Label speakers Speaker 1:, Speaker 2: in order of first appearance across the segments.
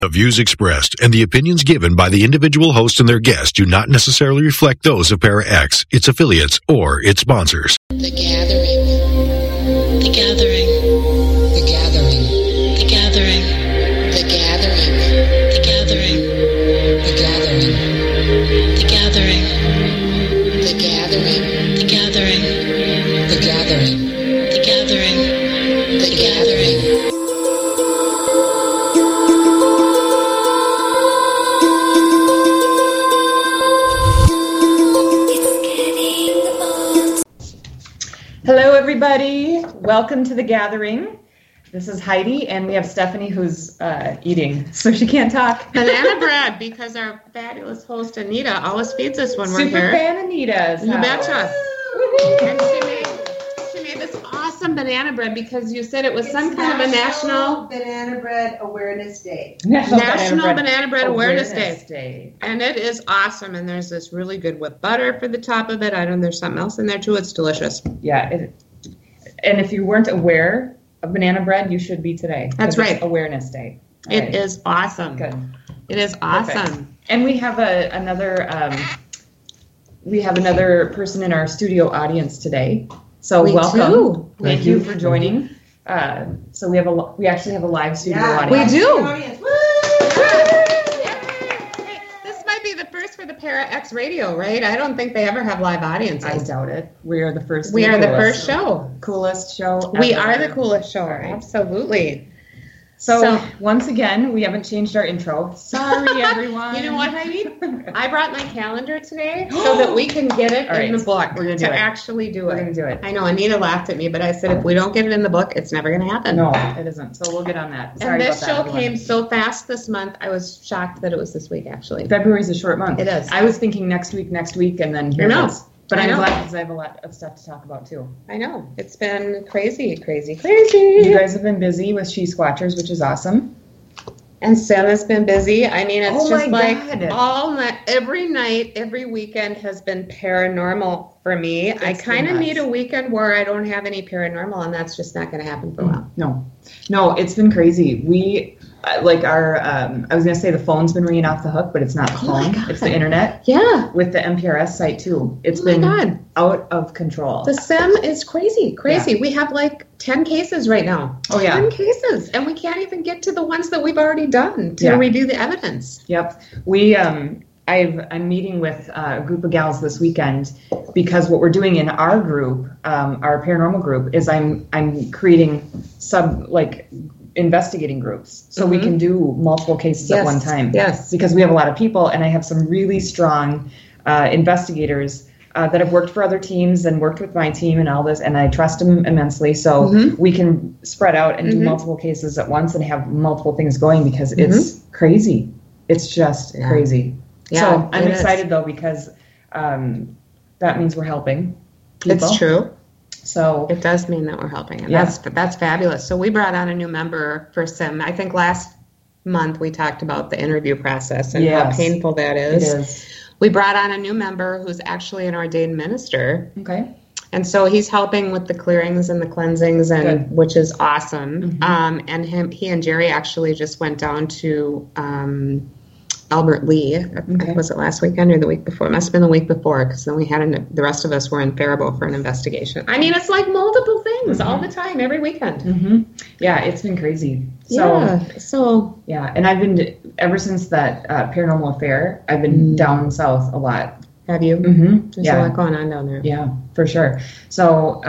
Speaker 1: The views expressed and the opinions given by the individual host and their guests do not necessarily reflect those of Para X, its affiliates, or its sponsors.
Speaker 2: The Gathering. The Gathering. The Gathering. The Gathering. The Gathering. The Gathering. The Gathering. The Gathering. The Gathering. The Gathering. The Gathering. The Gathering. The Gathering.
Speaker 3: Hello, everybody. Welcome to The Gathering. This is Heidi, and we have Stephanie who's eating, so she can't talk.
Speaker 4: Banana bread, because our fabulous host, Anita, always feeds us when we're
Speaker 3: Super
Speaker 4: here.
Speaker 3: fan Anita's.
Speaker 4: You betcha. And she made this awesome banana bread because you said it was some kind of a National
Speaker 5: Banana Bread Awareness Day.
Speaker 4: National Banana Bread Awareness Day. And it is awesome. And there's this really good whipped butter for the top of it. I don't know, there's something else in there too. It's delicious.
Speaker 3: Yeah. And if you weren't aware of banana bread, you should be today.
Speaker 4: That's right.
Speaker 3: It's Awareness Day.
Speaker 4: It is awesome.
Speaker 3: Good.
Speaker 4: It is awesome.
Speaker 3: Perfect. And we have another person in our studio audience today. So welcome. Thank you for joining. So we actually have a live studio audience.
Speaker 4: We do.
Speaker 5: Audience.
Speaker 4: Hey, this might be the first for the Para X Radio, right? I don't think they ever have live audiences.
Speaker 3: I doubt it. We are the first.
Speaker 4: We are the first show.
Speaker 3: Coolest show.
Speaker 4: We
Speaker 3: ever.
Speaker 4: are the coolest show.
Speaker 3: Right.
Speaker 4: Absolutely.
Speaker 3: So once again, we haven't changed our intro. Sorry, everyone.
Speaker 4: You know what, Heidi? I brought my calendar today so that we can get it in the book.
Speaker 3: We're gonna do it.
Speaker 4: Actually do it.
Speaker 3: We're going to do it.
Speaker 4: I know Anita laughed at me, but I said if we don't get it in the book, it's never going to happen.
Speaker 3: No, it isn't. So we'll get on that. Sorry
Speaker 4: and this
Speaker 3: about that,
Speaker 4: show came so fast this month. I was shocked that it was this week, actually.
Speaker 3: February's a short month.
Speaker 4: It is.
Speaker 3: I was thinking next week, and then here it is. But I'm glad because I have a lot of stuff to talk about, too.
Speaker 4: I know. It's been crazy.
Speaker 3: You guys have been busy with She Squatchers, which is awesome.
Speaker 4: And Sam has been busy. I mean, it's just like
Speaker 3: God.
Speaker 4: all night, every night, every weekend has been paranormal for me. I kind of need a weekend where I don't have any paranormal, and that's just not going to happen for a while.
Speaker 3: No, it's been crazy. We, like our, I was going to say the phone's been ringing off the hook, but it's not the phone. It's the internet.
Speaker 4: Yeah.
Speaker 3: With the MPRS site, too. It's been out of control.
Speaker 4: The SIM is crazy. Yeah. We have like 10 cases right now.
Speaker 3: Oh, yeah.
Speaker 4: 10 cases. And we can't even get to the ones that we've already done to review the evidence.
Speaker 3: Yep. I'm meeting with a group of gals this weekend because what we're doing in our group, our paranormal group, is I'm creating investigating groups so we can do multiple cases at one time.
Speaker 4: Yes.
Speaker 3: Because we have a lot of people, and I have some really strong investigators that have worked for other teams and worked with my team and all this, and I trust them immensely. So we can spread out and do multiple cases at once and have multiple things going because it's crazy. It's just crazy. Yeah, so I'm excited though because that means we're helping people.
Speaker 4: It's true.
Speaker 3: So
Speaker 4: it does mean that we're helping, and that's fabulous. So we brought on a new member for SIM. I think last month we talked about the interview process and how painful that is.
Speaker 3: It is.
Speaker 4: We brought on a new member who's actually an ordained minister.
Speaker 3: Okay.
Speaker 4: And so he's helping with the clearings and the cleansings, and which is awesome. And he and Jerry actually just went down to Albert Lee. Was it last weekend or the week before? It must have been the week before, because then we had the rest of us were in Faribault for an investigation. I mean, it's like multiple things all the time, every weekend.
Speaker 3: Yeah, it's been crazy. And I've been, ever since that paranormal affair, I've been down south a lot.
Speaker 4: Have you? There's a lot going on down there.
Speaker 3: Yeah, for sure. So,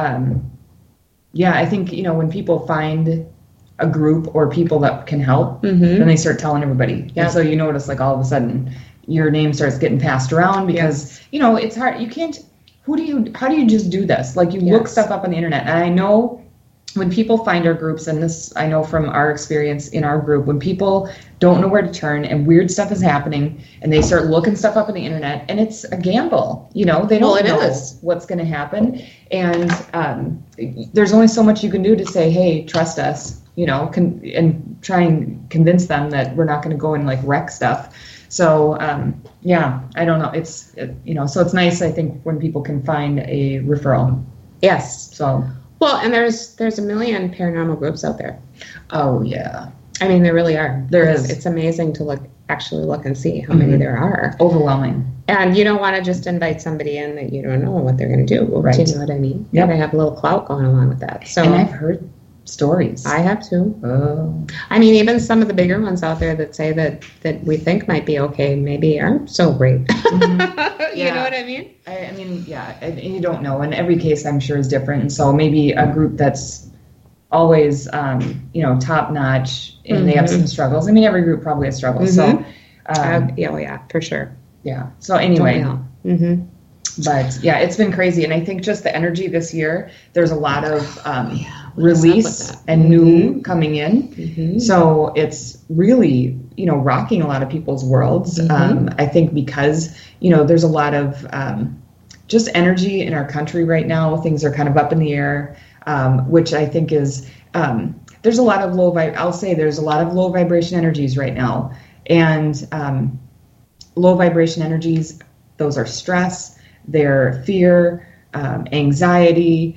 Speaker 3: I think, when people find a group or people that can help, then they start telling everybody. Yeah. And so you notice, like, all of a sudden, your name starts getting passed around because, it's hard. You can't, how do you just do this? Like, you look stuff up on the internet. And I know when people find our groups, and this I know from our experience in our group, when people don't know where to turn and weird stuff is happening and they start looking stuff up on the internet, and it's a gamble, they don't know what's going to happen. And there's only so much you can do to say, hey, trust us, and try and convince them that we're not going to go and like wreck stuff. So, I don't know. So it's nice, I think, when people can find a referral.
Speaker 4: Yes.
Speaker 3: So.
Speaker 4: Well, and there's a million paranormal groups out there.
Speaker 3: Oh, yeah.
Speaker 4: I mean, there really are.
Speaker 3: There is.
Speaker 4: It's amazing to actually look and see how many there are.
Speaker 3: Overwhelming.
Speaker 4: And you don't want to just invite somebody in that you don't know what they're going to do.
Speaker 3: Right.
Speaker 4: Do you know what I mean? You gotta have a little clout going along with that. So,
Speaker 3: and I've heard stories.
Speaker 4: I have too.
Speaker 3: Oh.
Speaker 4: I mean, even some of the bigger ones out there that say that we think might be okay, maybe aren't so great.
Speaker 3: Mm-hmm.
Speaker 4: You know what I mean?
Speaker 3: I mean, yeah, and you don't know. And every case, I'm sure, is different. And so maybe a group that's always, top notch, and they have some struggles. I mean, every group probably has struggles. So,
Speaker 4: yeah, for sure.
Speaker 3: Yeah. So anyway.
Speaker 4: Mm-hmm.
Speaker 3: But yeah, it's been crazy. And I think just the energy this year, there's a lot of release and new coming in. Mm-hmm. So it's really, rocking a lot of people's worlds. Mm-hmm. I think because, there's a lot of just energy in our country right now. Things are kind of up in the air, which I think is, there's a lot of there's a lot of low vibration energies right now. And low vibration energies, those are stress, they're fear, anxiety,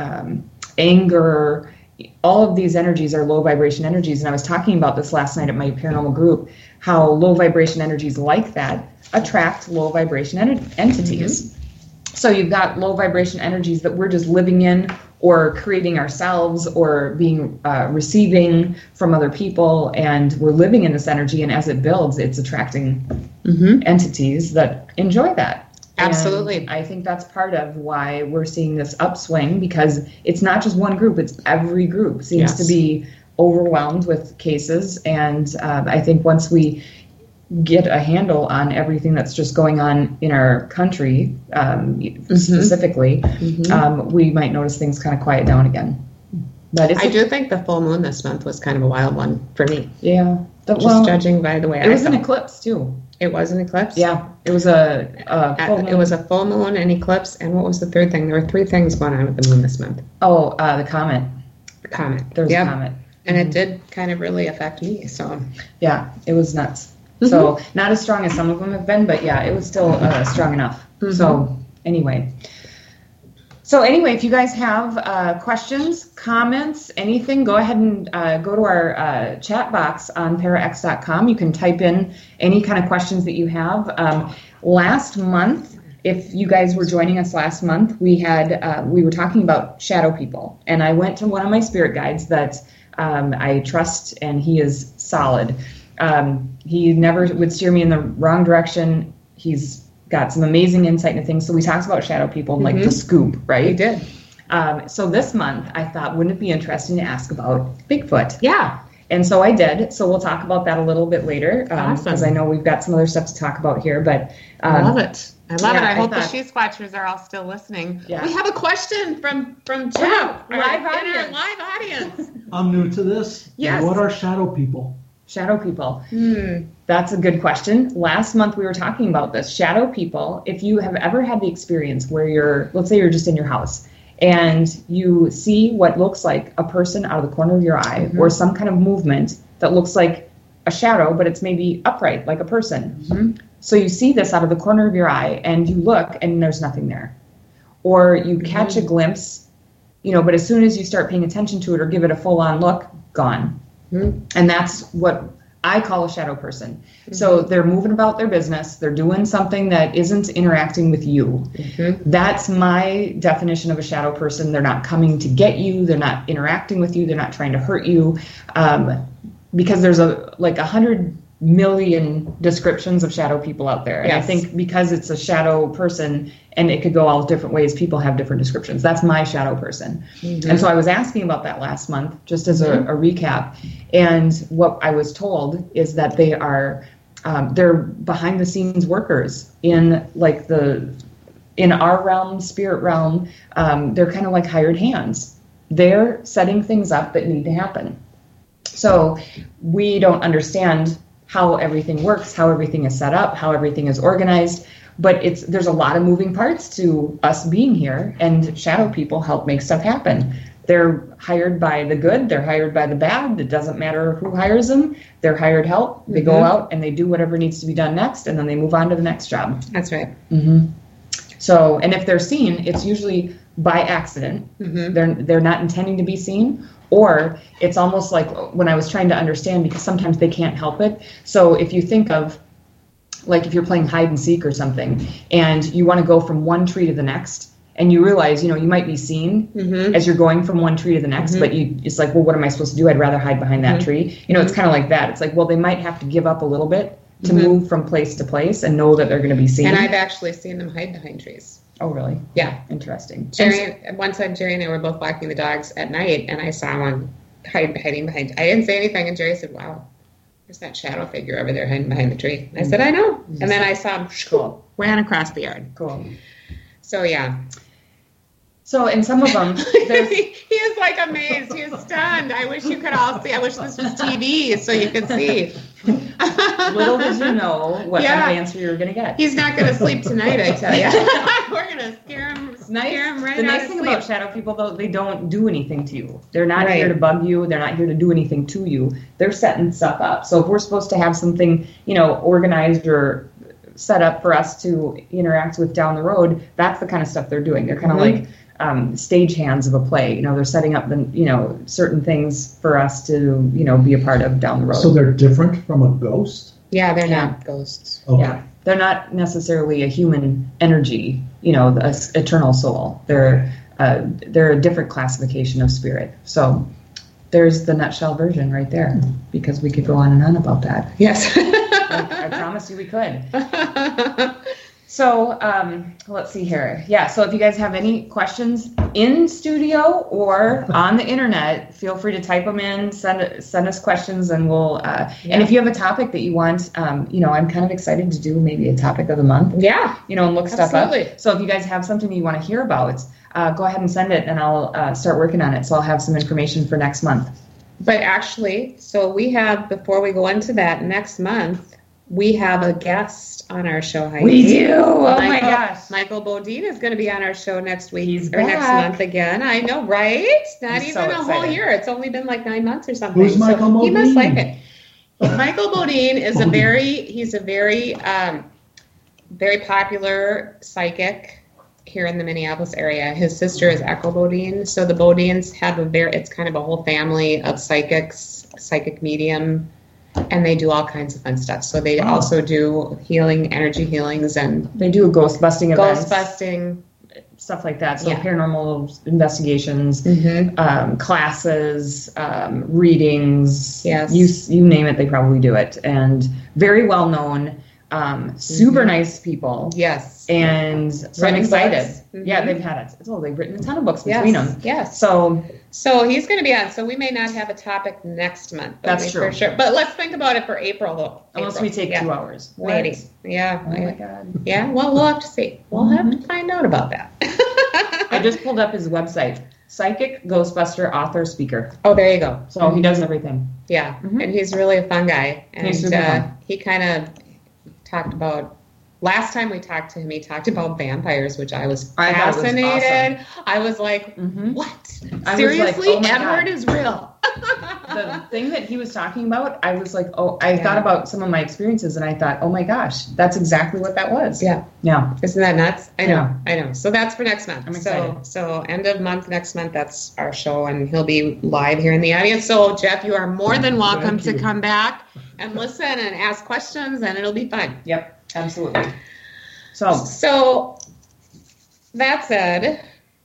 Speaker 3: anger. All of these energies are low vibration energies. And I was talking about this last night at my paranormal group, how low vibration energies like that attract low vibration entities. Mm-hmm. So you've got low vibration energies that we're just living in or creating ourselves or being receiving from other people, and we're living in this energy, and as it builds, it's attracting entities that enjoy that.
Speaker 4: Absolutely.
Speaker 3: And I think that's part of why we're seeing this upswing, because it's not just one group, it's every group seems to be overwhelmed with cases. And I think once we get a handle on everything that's just going on in our country, specifically, we might notice things kind of quiet down again. But I
Speaker 4: do think the full moon this month was kind of a wild one for me.
Speaker 3: Yeah.
Speaker 4: Judging by the way
Speaker 3: it was an eclipse too.
Speaker 4: It was an eclipse?
Speaker 3: Yeah. It was a full moon.
Speaker 4: It was a full moon, an eclipse, and what was the third thing? There were 3 things going on with the moon this month.
Speaker 3: Oh, the comet.
Speaker 4: The comet.
Speaker 3: There was a comet.
Speaker 4: And it did kind of really affect me, so.
Speaker 3: Yeah, it was nuts. So not as strong as some of them have been, but yeah, it was still strong enough. So anyway, if you guys have questions, comments, anything, go ahead and go to our chat box on parax.com. You can type in any kind of questions that you have. Last month, if you guys were joining us last month, we were talking about shadow people, and I went to one of my spirit guides that I trust, and he is solid. He never would steer me in the wrong direction. He's got some amazing insight into things. So we talked about shadow people and like the scoop, right?
Speaker 4: We did.
Speaker 3: So this month I thought, wouldn't it be interesting to ask about Bigfoot?
Speaker 4: Yeah.
Speaker 3: And so I did. So we'll talk about that a little bit later.
Speaker 4: Awesome.
Speaker 3: Because I know we've got some other stuff to talk about here. But
Speaker 4: I love it. I love it. I hope the
Speaker 3: thought,
Speaker 4: She Squatchers are all still listening.
Speaker 3: Yeah.
Speaker 4: We have a question from Jeff.
Speaker 3: Live
Speaker 4: audience.
Speaker 6: I'm new to this.
Speaker 3: Yes.
Speaker 6: What are shadow people?
Speaker 3: Shadow people. That's a good question. Last month we were talking about this. Shadow people, if you have ever had the experience where let's say you're just in your house and you see what looks like a person out of the corner of your eye or some kind of movement that looks like a shadow, but it's maybe upright like a person. So you see this out of the corner of your eye and you look and there's nothing there. Or you catch a glimpse, but as soon as you start paying attention to it or give it a full-on look, gone. And that's what I call a shadow person. So they're moving about their business. They're doing something that isn't interacting with you. That's my definition of a shadow person. They're not coming to get you. They're not interacting with you. They're not trying to hurt you. Because there's 100 million descriptions of shadow people out there. And I think because it's a shadow person and it could go all different ways, people have different descriptions. That's my shadow person. And so I was asking about that last month, just as a recap. And what I was told is that they are, they're behind the scenes workers in in our realm, spirit realm. They're kind of like hired hands. They're setting things up that need to happen. So we don't understand how everything works, how everything is set up, how everything is organized. But there's a lot of moving parts to us being here, and shadow people help make stuff happen. They're hired by the good, they're hired by the bad. It doesn't matter who hires them. They're hired help. They go out and they do whatever needs to be done next, and then they move on to the next job.
Speaker 4: That's right.
Speaker 3: So, and if they're seen, it's usually by accident. They're not intending to be seen, Or it's almost like when I was trying to understand, because sometimes they can't help it. So if you think of, like if you're playing hide and seek or something, and you want to go from one tree to the next, and you realize, you might be seen as you're going from one tree to the next, but it's like, well, what am I supposed to do? I'd rather hide behind that tree. It's kind of like that. It's like, well, they might have to give up a little bit to move from place to place and know that they're going to be seen.
Speaker 4: And I've actually seen them hide behind trees.
Speaker 3: Oh, really?
Speaker 4: Yeah.
Speaker 3: Interesting.
Speaker 4: One time, Jerry and I were both walking the dogs at night, and I saw one hiding behind. I didn't say anything, and Jerry said, "Wow, there's that shadow figure over there hiding behind the tree." And I said, "I know." And then I saw him ran across the yard.
Speaker 3: Cool.
Speaker 4: So, yeah.
Speaker 3: So, and some of them,
Speaker 4: he is like amazed. He is stunned. I wish you could all see. I wish this was TV so you could see.
Speaker 3: Little did you know what kind of answer you were going to get.
Speaker 4: He's not going to sleep tonight, I tell you. We're going to scare him right
Speaker 3: The
Speaker 4: out
Speaker 3: nice
Speaker 4: of
Speaker 3: thing
Speaker 4: sleep.
Speaker 3: about shadow people, though, they don't do anything to you. They're not here to bug you. They're not here to do anything to you. They're setting stuff up. So if we're supposed to have something, organized or set up for us to interact with down the road, that's the kind of stuff they're doing. They're kind of like stage hands of a play. They're setting up the certain things for us to be a part of down the road.
Speaker 6: So they're different from a ghost?
Speaker 4: Yeah, they're not ghosts.
Speaker 6: Okay.
Speaker 3: Yeah, they're not necessarily a human energy. The eternal soul. They're a different classification of spirit. So there's the nutshell version right there. Because we could go on and on about that.
Speaker 4: Yes.
Speaker 3: I promise you we could. So let's see here. Yeah, so if you guys have any questions in studio or on the internet, feel free to type them in, send us questions, and we'll, and if you have a topic that you want, I'm kind of excited to do maybe a topic of the month.
Speaker 4: Yeah.
Speaker 3: And look stuff up. So if you guys have something you want to hear about, go ahead and send it, and I'll start working on it. So I'll have some information for next month.
Speaker 4: But actually, so we have, before we go into that, next month, we have a guest on our show, Heidi.
Speaker 3: We do. Oh my gosh.
Speaker 4: Michael Bodine is going to be on our show next week.
Speaker 3: He's
Speaker 4: or next
Speaker 3: back.
Speaker 4: month again. I know, right? Not
Speaker 3: I'm
Speaker 4: even
Speaker 3: so
Speaker 4: a whole
Speaker 3: excited.
Speaker 4: year. It's only been like 9 months or something.
Speaker 6: Who's Michael
Speaker 4: so he must
Speaker 6: Bodine?
Speaker 4: like it. Michael Bodine is a very popular psychic here in the Minneapolis area. His sister is Echo Bodine. So the Bodines have it's kind of a whole family of psychics, psychic medium, and they do all kinds of fun stuff. So they also do healing, energy healings, and
Speaker 3: They do ghost busting events.
Speaker 4: ghost busting.
Speaker 3: Stuff like that. So
Speaker 4: Yeah.
Speaker 3: paranormal investigations, classes, readings.
Speaker 4: Yes.
Speaker 3: You name it, they probably do it. And very well known, super nice people.
Speaker 4: Yes.
Speaker 3: And so I'm
Speaker 4: Written
Speaker 3: excited.
Speaker 4: books.
Speaker 3: Yeah, they've had it. They've written a ton of books between them.
Speaker 4: Yes.
Speaker 3: So
Speaker 4: he's going to be on. So we may not have a topic next month.
Speaker 3: That's true.
Speaker 4: For sure. But let's think about it for April, though.
Speaker 3: unless we take 2 hours.
Speaker 4: Waiting.
Speaker 3: What?
Speaker 4: Yeah.
Speaker 3: Oh my God.
Speaker 4: Yeah. Well, we'll have to see. We'll have to find out about that.
Speaker 3: I just pulled up his website. Psychic, Ghostbuster, author, speaker.
Speaker 4: Oh, there you go.
Speaker 3: So he does everything.
Speaker 4: Yeah. And he's really a fun guy. And
Speaker 3: He's super fun.
Speaker 4: he kind of talked about. Last time we talked to him, he talked about vampires, which I was
Speaker 3: I thought it was
Speaker 4: fascinated.
Speaker 3: awesome.
Speaker 4: I was like, what?
Speaker 3: I was
Speaker 4: Seriously?
Speaker 3: like, oh my
Speaker 4: Edward
Speaker 3: God.
Speaker 4: is real.
Speaker 3: The thing that he was talking about, I was like, I thought about some of my experiences, and I thought, oh my gosh, that's exactly what that was.
Speaker 4: Yeah.
Speaker 3: Yeah.
Speaker 4: Isn't that nuts? I know.
Speaker 3: Yeah.
Speaker 4: I know. So that's for next month.
Speaker 3: I'm excited.
Speaker 4: So end of month, next month, that's our show, and he'll be live here in the audience. So, Jeff, you are more than welcome to come back and listen and ask questions, and it'll be fun.
Speaker 3: Yep. Absolutely.
Speaker 4: So that said,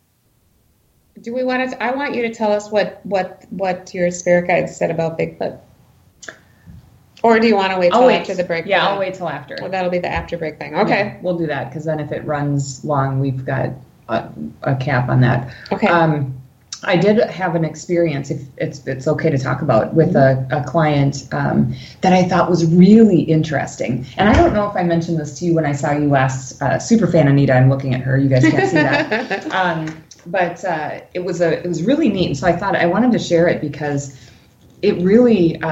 Speaker 4: do we want to? I want you to tell us what your spirit guide said about Bigfoot, or do you want to wait till after the break?
Speaker 3: Yeah, I'll wait till after.
Speaker 4: Well, that'll be the after break thing. Okay,
Speaker 3: Yeah, we'll do that because then if it runs long, we've got a cap on that.
Speaker 4: Okay.
Speaker 3: I did have an experience, if it's okay to talk about, with a client that I thought was really interesting. And I don't know if I mentioned this to you when I saw you last. Superfan Anita, I'm looking at her. You guys can't see that. But it was really neat. And so I thought I wanted to share it because it really,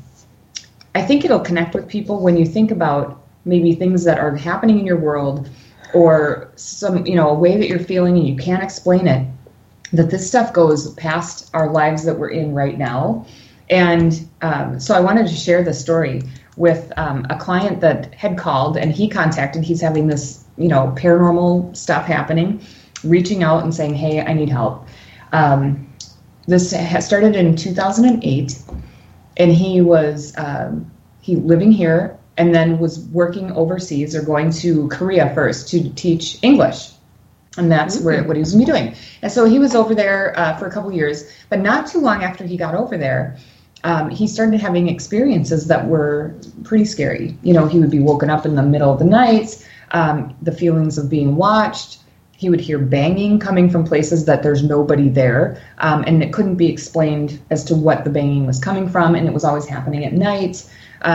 Speaker 3: I think it'll connect with people when you think about maybe things that are happening in your world or some, a way that you're feeling and you can't explain it. That this stuff goes past our lives that we're in right now. And so I wanted to share this story with a client that had called, and he's having this, paranormal stuff happening, reaching out and saying, hey, I need help. this started in 2008, and he was living here and then was working overseas or going to Korea first to teach English. And that's what he was going to be doing. And so he was over there for a couple years, but not too long after he got over there, he started having experiences that were pretty scary. You know, he would be woken up in the middle of the night, the feelings of being watched. He would hear banging coming from places that there's nobody there, and it couldn't be explained as to what the banging was coming from, and it was always happening at night.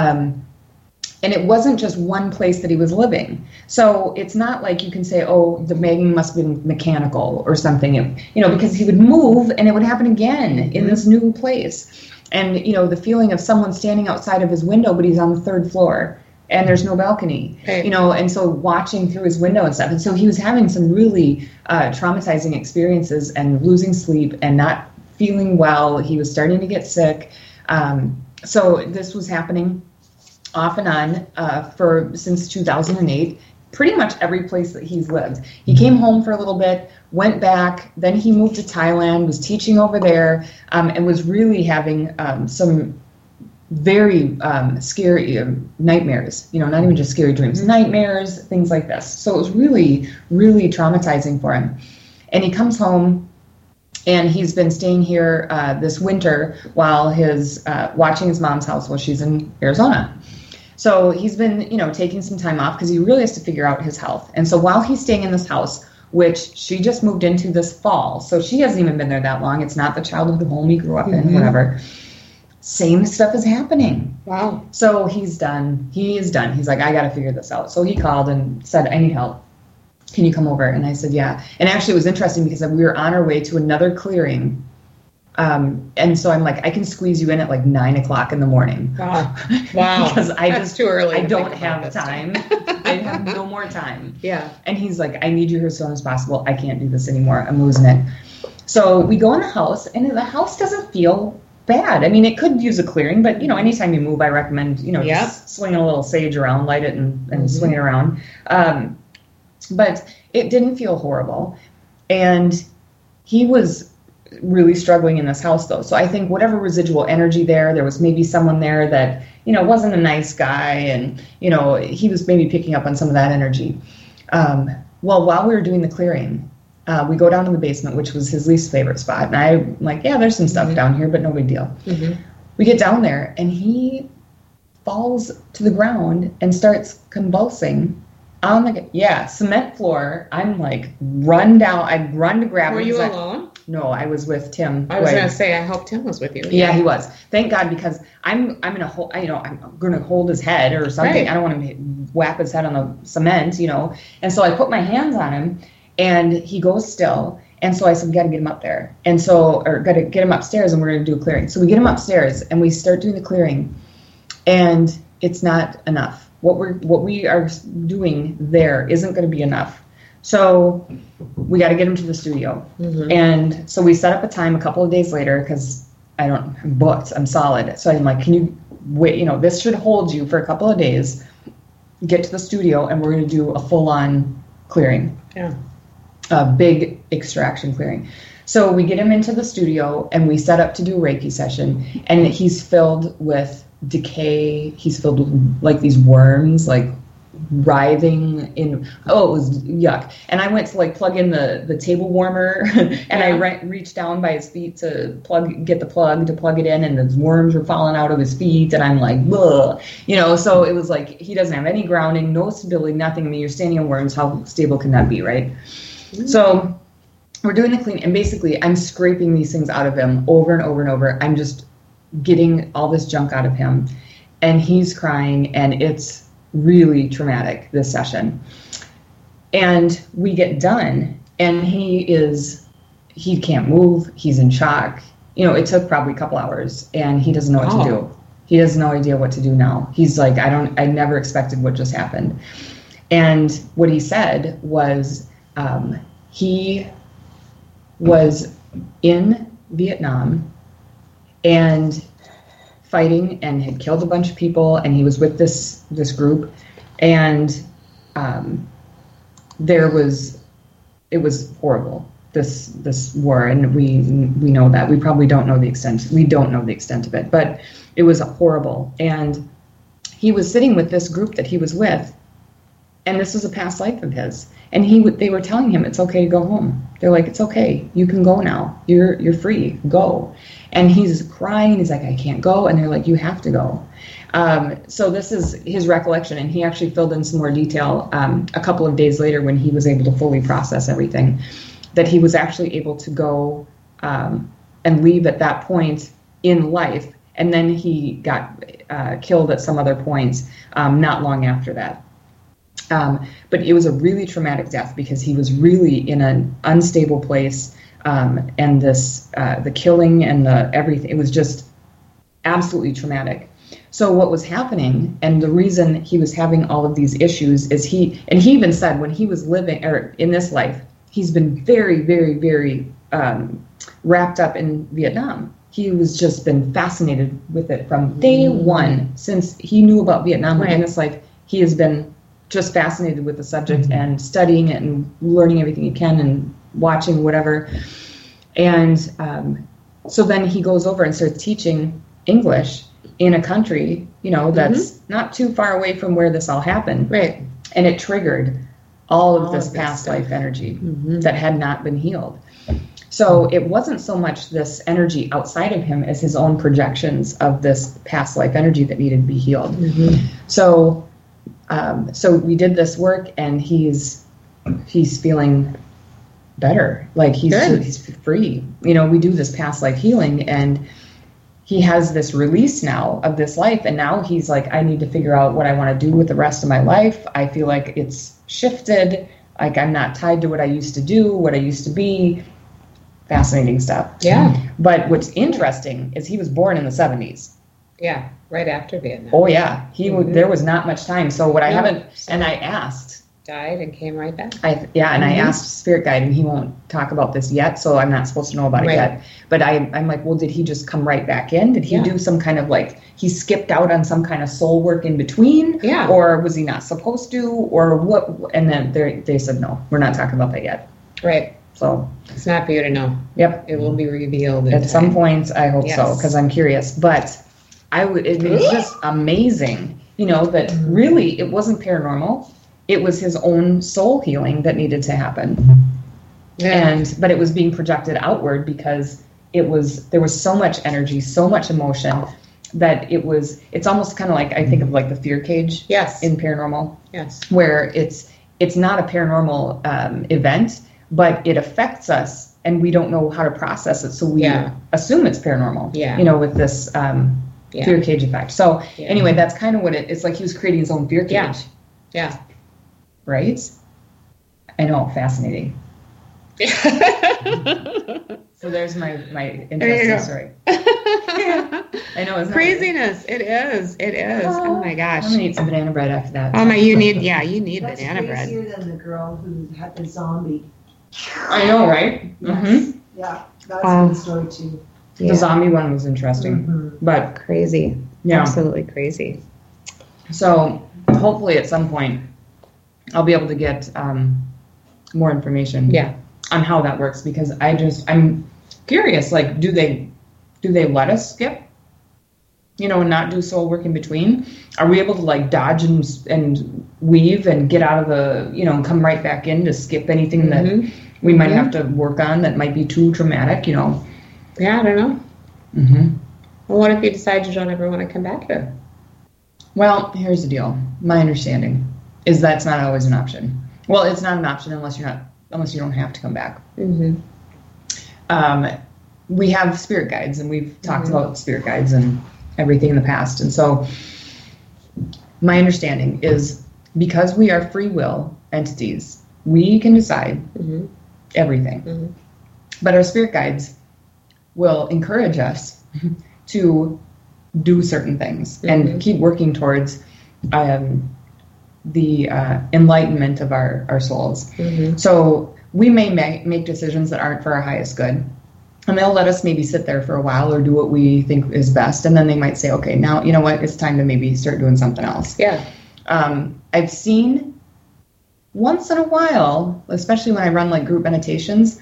Speaker 3: And it wasn't just one place that he was living. So it's not like you can say, oh, the banging must have been mechanical or something, you know, because he would move and it would happen again in this new place. And, you know, the feeling of someone standing outside of his window, but he's on the third floor and there's no balcony, you know, and so watching through his window and stuff. And so he was having some really traumatizing experiences and losing sleep and not feeling well. He was starting to get sick. So this was happening off and on since 2008, pretty much every place that he's lived. He came home for a little bit, went back, then he moved to Thailand, was teaching over there, and was really having some very scary nightmares, you know, not even just scary dreams, nightmares, things like this. So it was really, really traumatizing for him. And he comes home, and he's been staying here this winter while watching his mom's house while she's in Arizona. So he's been, you know, taking some time off because he really has to figure out his health. And so while he's staying in this house, which she just moved into this fall, so she hasn't even been there that long. It's not the childhood home he grew up in, whatever. Same stuff is happening. Wow. So he's done. He is done. He's like, I got to figure this out. So he called and said, I need help. Can you come over? And I said, yeah. And actually it was interesting because we were on our way to another clearing. And so I'm like, I can squeeze you in at like 9 o'clock in the morning. Wow. Because
Speaker 4: That's too early.
Speaker 3: I don't have time. I have no more time.
Speaker 4: Yeah.
Speaker 3: And he's like, I need you here as soon as possible. I can't do this anymore. I'm losing it. So we go in the house, and the house doesn't feel bad. I mean, it could use a clearing, but, you know, anytime you move, I recommend, you know, just swinging a little sage around, light it and swing it around. But it didn't feel horrible. And he was really struggling in this house, though. So I think whatever residual energy there was maybe someone there that, you know, wasn't a nice guy, and, you know, he was maybe picking up on some of that energy. Well, while we were doing the clearing, we go down to the basement, which was his least favorite spot. And I'm like, yeah, there's some stuff down here, but no big deal. We get down there, and he falls to the ground and starts convulsing on the cement floor. I'm like, run down. I run to grab him.
Speaker 4: Were you alone?
Speaker 3: No, I was with Tim.
Speaker 4: I was going to say, I hope Tim was with you.
Speaker 3: Yeah, he was. Thank God, because I'm gonna hold. You know, I'm gonna hold his head or something. Right. I don't want him to whap his head on the cement. You know, and so I put my hands on him, and he goes still. And so I said, we got to get him up there, or got to get him upstairs, and we're going to do a clearing. So we get him upstairs, and we start doing the clearing, and it's not enough. What we are doing there isn't going to be enough. So we got to get him to the studio. And so we set up a time a couple of days later because I'm booked. I'm solid. So I'm like, can you wait? You know, this should hold you for a couple of days. Get to the studio, and we're going to do a full-on clearing. Yeah. A big extraction clearing. So we get him into the studio, and we set up to do a Reiki session, and he's filled with decay. He's filled with like these worms, like writhing in. Oh, it was yuck. And I went to like plug in the table warmer, and I reached down by his feet to get the plug to plug it in, and the worms were falling out of his feet, and I'm like, ugh. You know, so it was like he doesn't have any grounding, no stability, nothing. I mean, you're standing on worms. How stable can that be, right? So we're doing the clean, and basically I'm scraping these things out of him over and over and over. I'm just getting all this junk out of him, and he's crying, and it's really traumatic, this session. And we get done, and he can't move. He's in shock. You know, it took probably a couple hours, and he doesn't know what to do. He has no idea what to do now. He's like, I never expected what just happened. And what he said was, he was in Vietnam and fighting and had killed a bunch of people, and he was with this group, and it was horrible. this war, and we know that. We probably don't know the extent. We don't know the extent of it, but it was horrible. And he was sitting with this group that he was with, and this was a past life of his. And they were telling him, it's okay to go home. They're like, it's okay, you can go now. You're free, go. And he's crying. He's like, I can't go. And they're like, you have to go. So this is his recollection, and he actually filled in some more detail a couple of days later when he was able to fully process everything, that he was actually able to go and leave at that point in life, and then he got killed at some other points not long after that. But it was a really traumatic death because he was really in an unstable place, and the killing and the everything, it was just absolutely traumatic. So what was happening, and the reason he was having all of these issues, is he even said when he was living, or in this life, he's been very, very, very wrapped up in Vietnam. He was just been fascinated with it from day one. Since he knew about Vietnam in this life, he has been just fascinated with the subject and studying it and learning everything he can and watching whatever. And so then he goes over and starts teaching English in a country, that's not too far away from where this all happened. Right. And it triggered all of this past life energy that had not been healed. So it wasn't so much this energy outside of him as his own projections of this past life energy that needed to be healed. So we did this work, and he's feeling better. Like he's free. We do this past life healing, and he has this release now of this life, and now he's like, I need to figure out what I want to do with the rest of my life. I feel like it's shifted. Like I'm not tied to what I used to do, what I used to be. Fascinating stuff. Yeah. But what's interesting is he was born in the 70s.
Speaker 4: Yeah, right after Vietnam.
Speaker 3: Oh yeah, there was not much time. So what I haven't, and I asked.
Speaker 4: Died and came right back.
Speaker 3: I asked Spirit Guide, and he won't talk about this yet, so I'm not supposed to know about it yet. But I'm like, well, did he just come right back in? Did he do some kind of he skipped out on some kind of soul work in between? Yeah. Or was he not supposed to? Or what? And then they said, no, we're not talking about that yet.
Speaker 4: Right.
Speaker 3: So
Speaker 4: it's not for you to know.
Speaker 3: Yep.
Speaker 4: It will be revealed
Speaker 3: at some point. I hope so, because I'm curious. But it was just amazing, that really it wasn't paranormal. It was his own soul healing that needed to happen. Yeah. But it was being projected outward because there was so much energy, so much emotion that it's almost kind of like, I think of like the fear cage in paranormal. Yes. Where it's not a paranormal event, but it affects us and we don't know how to process it. So we assume it's paranormal, with this fear cage effect. So anyway, that's kind of what it's like. He was creating his own fear cage. Yeah. Right? I know, fascinating. So there's my interesting story. I know, isn't
Speaker 4: craziness. It is. Oh my gosh.
Speaker 3: I'm gonna eat some banana bread after that.
Speaker 4: Oh my, you need
Speaker 5: That's
Speaker 4: banana bread.
Speaker 5: That's crazier than the girl who had the zombie.
Speaker 3: I know, right?
Speaker 5: Yes. Yeah, that's a good story too.
Speaker 3: The zombie one was interesting, but
Speaker 4: crazy. Yeah, absolutely crazy.
Speaker 3: So hopefully at some point I'll be able to get more information on how that works, because I'm curious, like, do they let us skip, and not do soul work in between? Are we able to like dodge and weave and get out of the, and come right back in to skip anything that we might have to work on that might be too traumatic, Yeah,
Speaker 4: I don't know. Well, what if you decide you don't ever want to come back here?
Speaker 3: Well, here's the deal. My understanding is that's not always an option. Well, it's not an option unless you don't have to come back. We have spirit guides, and we've talked about spirit guides and everything in the past. And so my understanding is, because we are free will entities, we can decide everything. But our spirit guides will encourage us to do certain things and keep working towards the enlightenment of our souls. So we may make decisions that aren't for our highest good, and they'll let us maybe sit there for a while or do what we think is best, and then they might say, okay, now you know what, it's time to maybe start doing something else. I've seen once in a while, especially when I run like group meditations,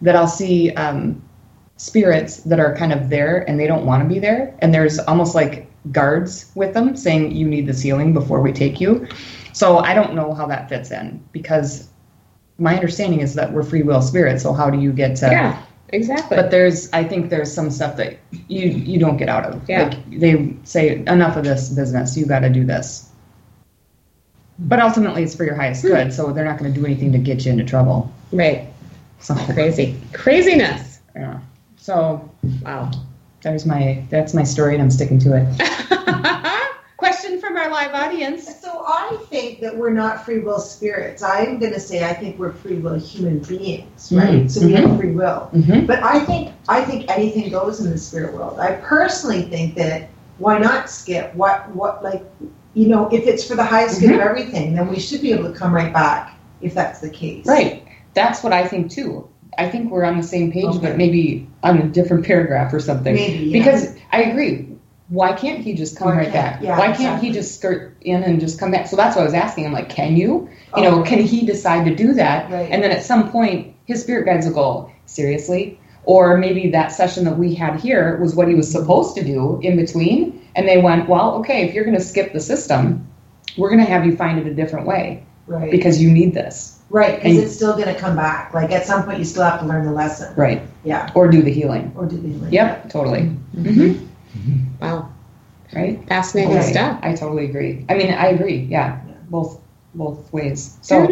Speaker 3: that I'll see spirits that are kind of there and they don't want to be there. And there's almost like guards with them saying, you need this healing before we take you. So I don't know how that fits in, because my understanding is that we're free will spirits. So how do you get to...
Speaker 4: Yeah, exactly.
Speaker 3: But I think there's some stuff that you don't get out of.
Speaker 4: Yeah.
Speaker 3: Like they say, enough of this business. You got to do this. But ultimately, it's for your highest good. So they're not going to do anything to get you into trouble.
Speaker 4: Right.
Speaker 3: So
Speaker 4: Craziness.
Speaker 3: Yeah. So
Speaker 4: Wow.
Speaker 3: that's my story, and I'm sticking to it. Question from our live audience.
Speaker 5: So I think that we're not free will spirits. I'm going to say I think we're free will human beings, right? So we have free will. But I think anything goes in the spirit world. I personally think that why not skip? If it's for the highest good of everything, then we should be able to come right back if that's the case.
Speaker 3: Right. That's what I think too. I think we're on the same page, but maybe on a different paragraph or something.
Speaker 5: Maybe, yeah.
Speaker 3: Because I agree. Why can't he just come right back?
Speaker 5: Yeah,
Speaker 3: Why can't he just skirt in and just come back? So that's what I was asking. I'm like, can you? Can he decide to do that?
Speaker 5: Right.
Speaker 3: And then at some point, his spirit guides will go, seriously? Or maybe that session that we had here was what he was supposed to do in between. And they went, well, okay, if you're going to skip the system, we're going to have you find it a different way.
Speaker 5: Right.
Speaker 3: Because you need this.
Speaker 5: Right, because it's still going to come back. Like at some point, you still have to learn the lesson.
Speaker 3: Right.
Speaker 5: Yeah.
Speaker 3: Or do the healing. Yep, totally.
Speaker 4: Wow.
Speaker 3: Right?
Speaker 4: Fascinating stuff.
Speaker 3: I totally agree. I mean, I agree. Yeah. Both ways. So.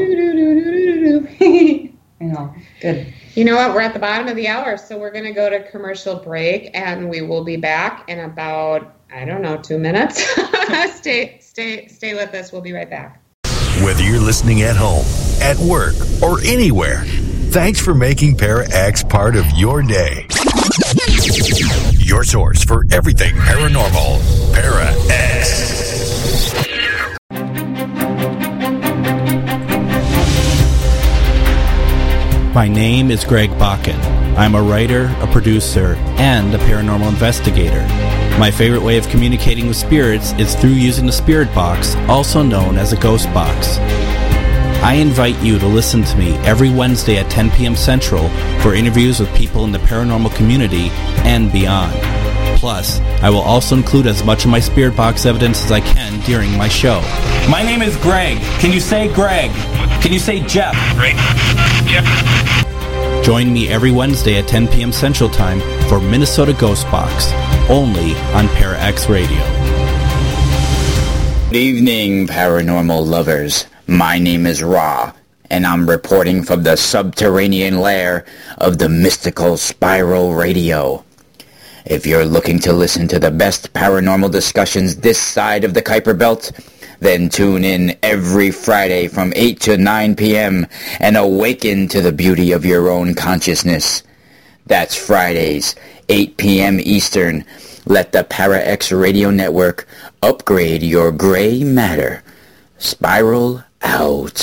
Speaker 3: I know. Good.
Speaker 4: You know what? We're at the bottom of the hour, so we're going to go to commercial break, and we will be back in about, 2 minutes. Stay with us. We'll be right back.
Speaker 1: Whether you're listening at home, at work, or anywhere, thanks for making Para X part of your day. Your source for everything paranormal. Para X.
Speaker 7: My name is Greg Bakken. I'm a writer, a producer, and a paranormal investigator. My favorite way of communicating with spirits is through using the spirit box, also known as a ghost box. I invite you to listen to me every Wednesday at 10 p.m. Central for interviews with people in the paranormal community and beyond. Plus, I will also include as much of my spirit box evidence as I can during my show.
Speaker 8: My name is Greg. Can you say Greg? Can you say Jeff? Greg. Jeff.
Speaker 7: Join me every Wednesday at 10 p.m. Central Time for Minnesota Ghost Box, only on Para X Radio.
Speaker 9: Good evening, paranormal lovers. My name is Ra, and I'm reporting from the subterranean lair of the mystical Spiral Radio. If you're looking to listen to the best paranormal discussions this side of the Kuiper Belt, then tune in every Friday from 8 to 9 p.m. and awaken to the beauty of your own consciousness. That's Fridays, 8 p.m. Eastern. Let the Para X Radio Network upgrade your gray matter. Spiral out.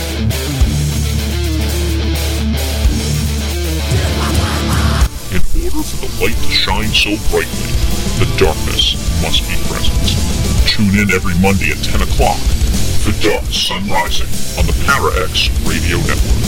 Speaker 10: In order for the light to shine so brightly, the darkness must be present. Tune in every Monday at 10 o'clock for Dark Sun Rising on the Para X Radio Network.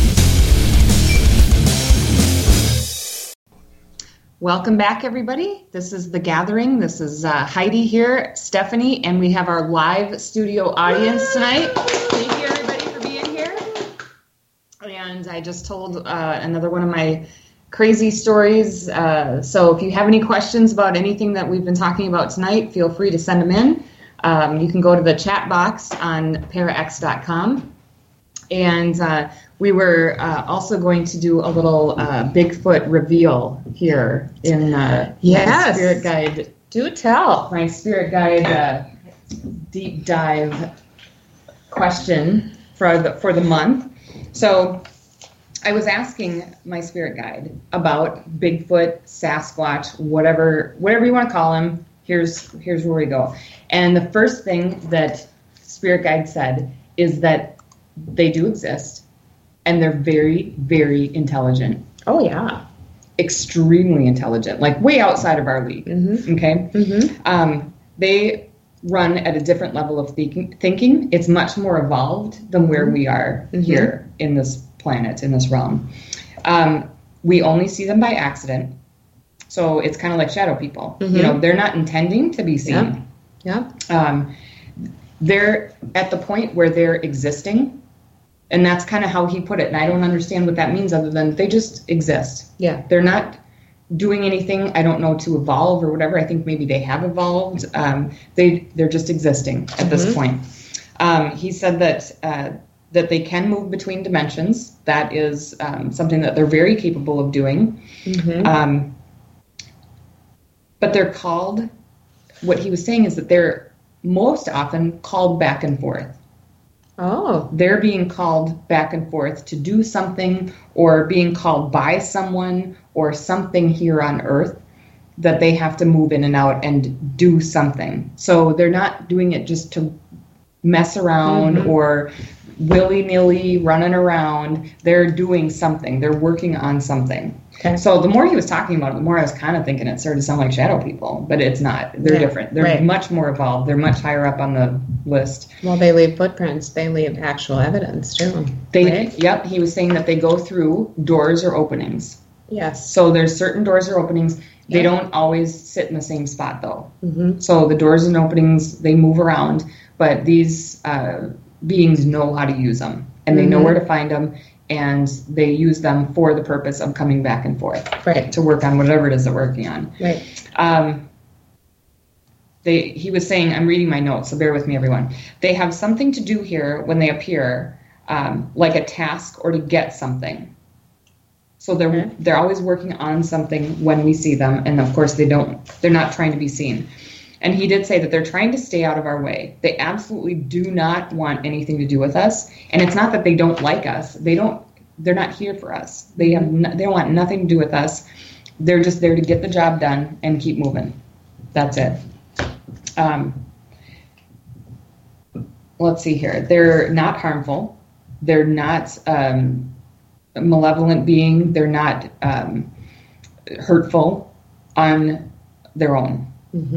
Speaker 3: Welcome back, everybody. This is The Gathering. This is Heidi here, Stephanie, and we have our live studio audience tonight. Thank you, everybody, for being here. And I just told another one of my crazy stories. So if you have any questions about anything that we've been talking about tonight, feel free to send them in. You can go to the chat box on parax.com. And we were also going to do a little Bigfoot reveal here in my Spirit Guide.
Speaker 4: Do tell.
Speaker 3: My Spirit Guide deep dive question for the month. So I was asking my spirit guide about Bigfoot, Sasquatch, whatever you want to call him. Here's where we go. And the first thing that spirit guide said is that they do exist, and they're very, very intelligent.
Speaker 4: Oh yeah,
Speaker 3: extremely intelligent, like way outside of our league. Mm-hmm. Okay, mm-hmm. They run at a different level of thinking. It's much more evolved than where we are here in this planet, in this realm. We only see them by accident. So it's kind of like shadow people. You know, they're not intending to be seen.
Speaker 4: Yeah.
Speaker 3: They're at the point where they're existing. And that's kind of how he put it. And I don't understand what that means other than they just exist.
Speaker 4: Yeah.
Speaker 3: They're not doing anything, I don't know, to evolve or whatever. I think maybe they have evolved. They're just existing at this point. He said that they can move between dimensions. That is something that they're very capable of doing. But they're called, what he was saying is that they're most often called back and forth.
Speaker 4: Oh.
Speaker 3: They're being called back and forth to do something, or being called by someone or something here on Earth that they have to move in and out and do something. So they're not doing it just to mess around or willy-nilly running around. They're doing something. They're working on something. Okay. So the more he was talking about it, the more I was kind of thinking it started to sound like shadow people, but it's not. They're different. They're much more evolved. They're much higher up on the list.
Speaker 4: Well, they leave footprints. They leave actual evidence, too.
Speaker 3: Yep. He was saying that they go through doors or openings.
Speaker 4: Yes.
Speaker 3: So there's certain doors or openings. They don't always sit in the same spot, though. So the doors and openings, they move around, but these beings know how to use them, and they know where to find them, and they use them for the purpose of coming back and forth to work on whatever it is they're working on. He was saying, I'm reading my notes, so bear with me, everyone. They have something to do here when they appear, like a task or to get something. So they're always working on something when we see them, and of course they're not trying to be seen. And he did say that they're trying to stay out of our way. They absolutely do not want anything to do with us. And it's not that they don't like us. They're not here for us. They don't want nothing to do with us. They're just there to get the job done and keep moving. That's it. Let's see here. They're not harmful. They're not a malevolent being. They're not hurtful on their own.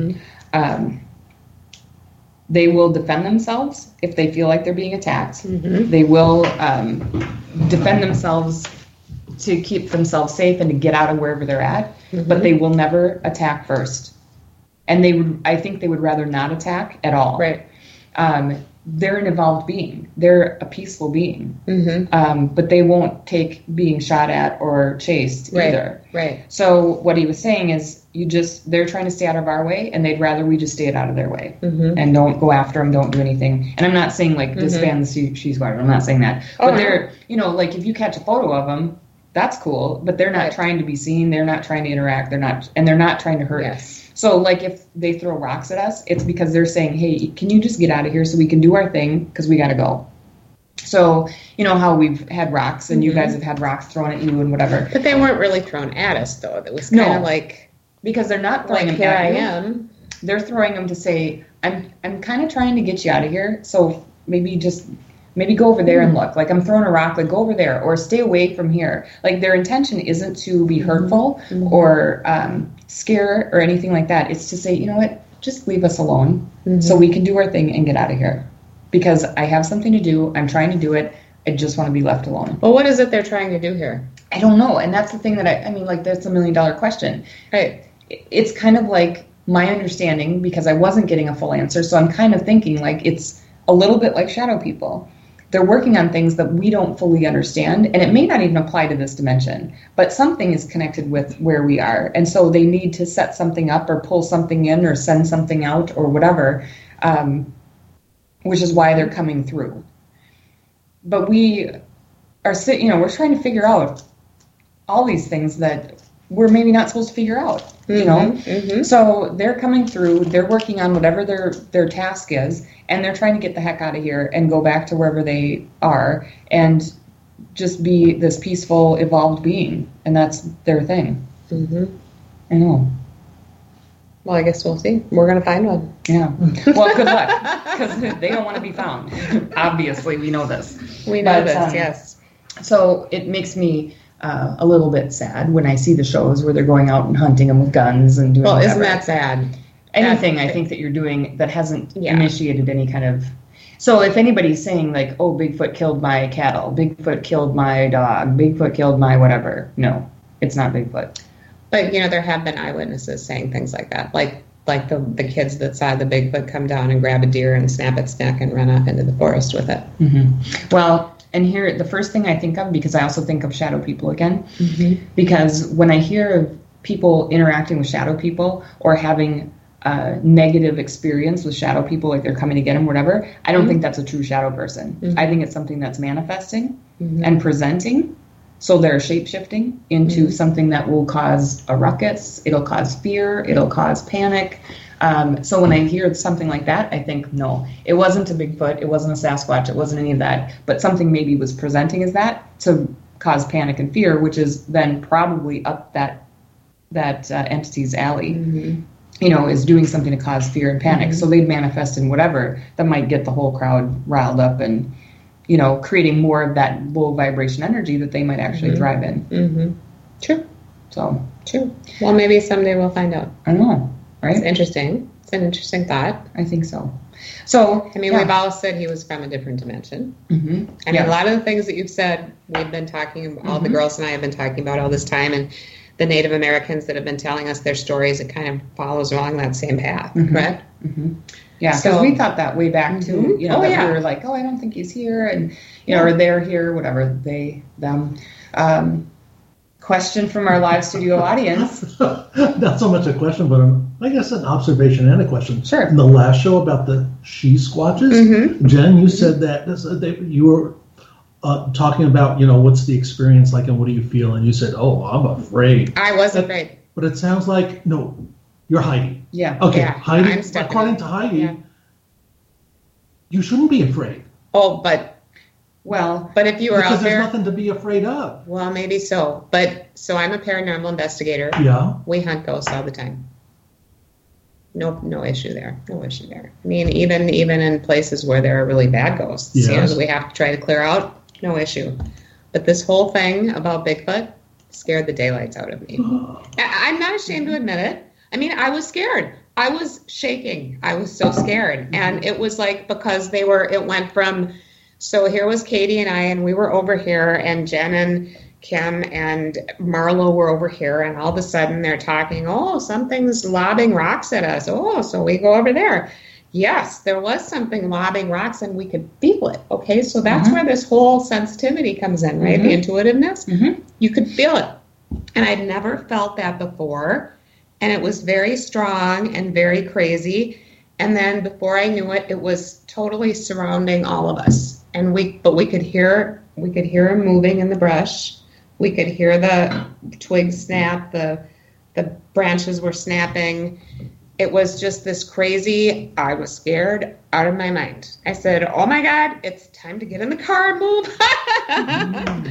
Speaker 3: They will defend themselves if they feel like they're being attacked. They will defend themselves to keep themselves safe and to get out of wherever they're at, but they will never attack first. And I think they would rather not attack at all. They're an evolved being. They're a peaceful being. But they won't take being shot at or chased either. So what he was saying is they're trying to stay out of our way, and they'd rather we just stay out of their way and don't go after them, don't do anything. And I'm not saying like disband the She Squadron. I'm not saying that. But they're, like if you catch a photo of them, that's cool, but they're not trying to be seen. They're not trying to interact. They're not trying to hurt us. So, like, if they throw rocks at us, it's because they're saying, hey, can you just get out of here so we can do our thing because we got to go. So, you know how we've had rocks and you guys have had rocks thrown at you and whatever.
Speaker 4: But they weren't really thrown at us, though. It was kind of like...
Speaker 3: Because they're not throwing them
Speaker 4: here
Speaker 3: at you.
Speaker 4: I am.
Speaker 3: They're throwing them to say, I'm kind of trying to get you out of here, so maybe go over there and look. Like, I'm throwing a rock, like, go over there, or stay away from here. Like, their intention isn't to be hurtful or scare or anything like that. It's to say, you know what, just leave us alone so we can do our thing and get out of here. Because I have something to do, I'm trying to do it, I just want to be left alone.
Speaker 4: Well, what is it they're trying to do here?
Speaker 3: I don't know, and that's the thing that I mean, like, that's $1 million question. It's kind of like my understanding, because I wasn't getting a full answer, so I'm kind of thinking, like, it's a little bit like shadow people. They're working on things that we don't fully understand, and it may not even apply to this dimension, but something is connected with where we are, and so they need to set something up or pull something in or send something out or whatever, which is why they're coming through. But we are, we're trying to figure out all these things that we're maybe not supposed to figure out, you know? So they're coming through, they're working on whatever their task is, and they're trying to get the heck out of here and go back to wherever they are and just be this peaceful, evolved being. And that's their thing. I know.
Speaker 4: Well, I guess we'll see. We're going to find one.
Speaker 3: Yeah. Well, good luck, because they don't want to be found. Obviously, we know this.
Speaker 4: We know this, yes.
Speaker 3: So it makes me a little bit sad when I see the shows where they're going out and hunting them with guns and doing whatever.
Speaker 4: Isn't that sad?
Speaker 3: Anything I think that you're doing that hasn't initiated any kind of... So if anybody's saying, like, oh, Bigfoot killed my cattle, Bigfoot killed my dog, Bigfoot killed my whatever, no. it's not Bigfoot.
Speaker 4: But, there have been eyewitnesses saying things like that. Like the kids that saw the Bigfoot come down and grab a deer and snap its neck and run off into the forest with it.
Speaker 3: Mm-hmm. Well, and here, the first thing I think of, because I also think of shadow people again, because when I hear of people interacting with shadow people or having a negative experience with shadow people, like they're coming to get them, whatever, I don't think that's a true shadow person. I think it's something that's manifesting and presenting. So they're shape-shifting into something that will cause a ruckus. It'll cause fear. It'll cause panic. So when I hear something like that, I think, no, it wasn't a Bigfoot. It wasn't a Sasquatch. It wasn't any of that. But something maybe was presenting as that to cause panic and fear, which is then probably up that entity's alley, is doing something to cause fear and panic. So they'd manifest in whatever that might get the whole crowd riled up and, creating more of that low vibration energy that they might actually thrive in.
Speaker 4: True.
Speaker 3: So.
Speaker 4: True. Well, maybe someday we'll find out.
Speaker 3: I know, right?
Speaker 4: It's interesting. It's an interesting thought.
Speaker 3: I think so. So,
Speaker 4: we've all said he was from a different dimension. A lot of the things that you've said, we've been talking about, all the girls and I have been talking about all this time, and the Native Americans that have been telling us their stories, it kind of follows along that same path, correct?
Speaker 3: Yeah, because we thought that way back too. We were like, I don't think he's here, and or they're here, whatever, they, them. Question from our live studio audience.
Speaker 6: Not so much a question, but I guess an observation and a question.
Speaker 3: Sure.
Speaker 6: In the last show about the she-squatches, Jen, you said that you were talking about, what's the experience like and what do you feel? And you said, I'm afraid.
Speaker 4: I was afraid.
Speaker 6: But it sounds like, no, you're Heidi.
Speaker 3: Yeah.
Speaker 6: Okay,
Speaker 4: yeah,
Speaker 6: Heidi, according to Heidi, you shouldn't be afraid.
Speaker 4: Oh, but if you were
Speaker 6: because
Speaker 4: out there,
Speaker 6: there's nothing to be afraid of.
Speaker 4: Well, maybe so. So I'm a paranormal investigator.
Speaker 6: Yeah.
Speaker 4: We hunt ghosts all the time. No issue there. No issue there. I mean, even in places where there are really bad ghosts, that we have to try to clear out, no issue. But this whole thing about Bigfoot scared the daylights out of me. I'm not ashamed to admit it. I mean, I was scared. I was shaking. I was so scared. And it was like, because it went from, so here was Katie and I, and we were over here, and Jen and Kim and Marlo were over here, and all of a sudden they're talking, something's lobbing rocks at us. So we go over there. Yes, there was something lobbing rocks, and we could feel it. Okay, so that's where this whole sensitivity comes in, right? The intuitiveness. You could feel it. And I'd never felt that before. And it was very strong and very crazy. And then before I knew it, it was totally surrounding all of us. And we could hear him moving in the brush. We could hear the twigs snap, the branches were snapping. It was just this crazy, I was scared out of my mind. I said, oh my God, it's time to get in the car and move.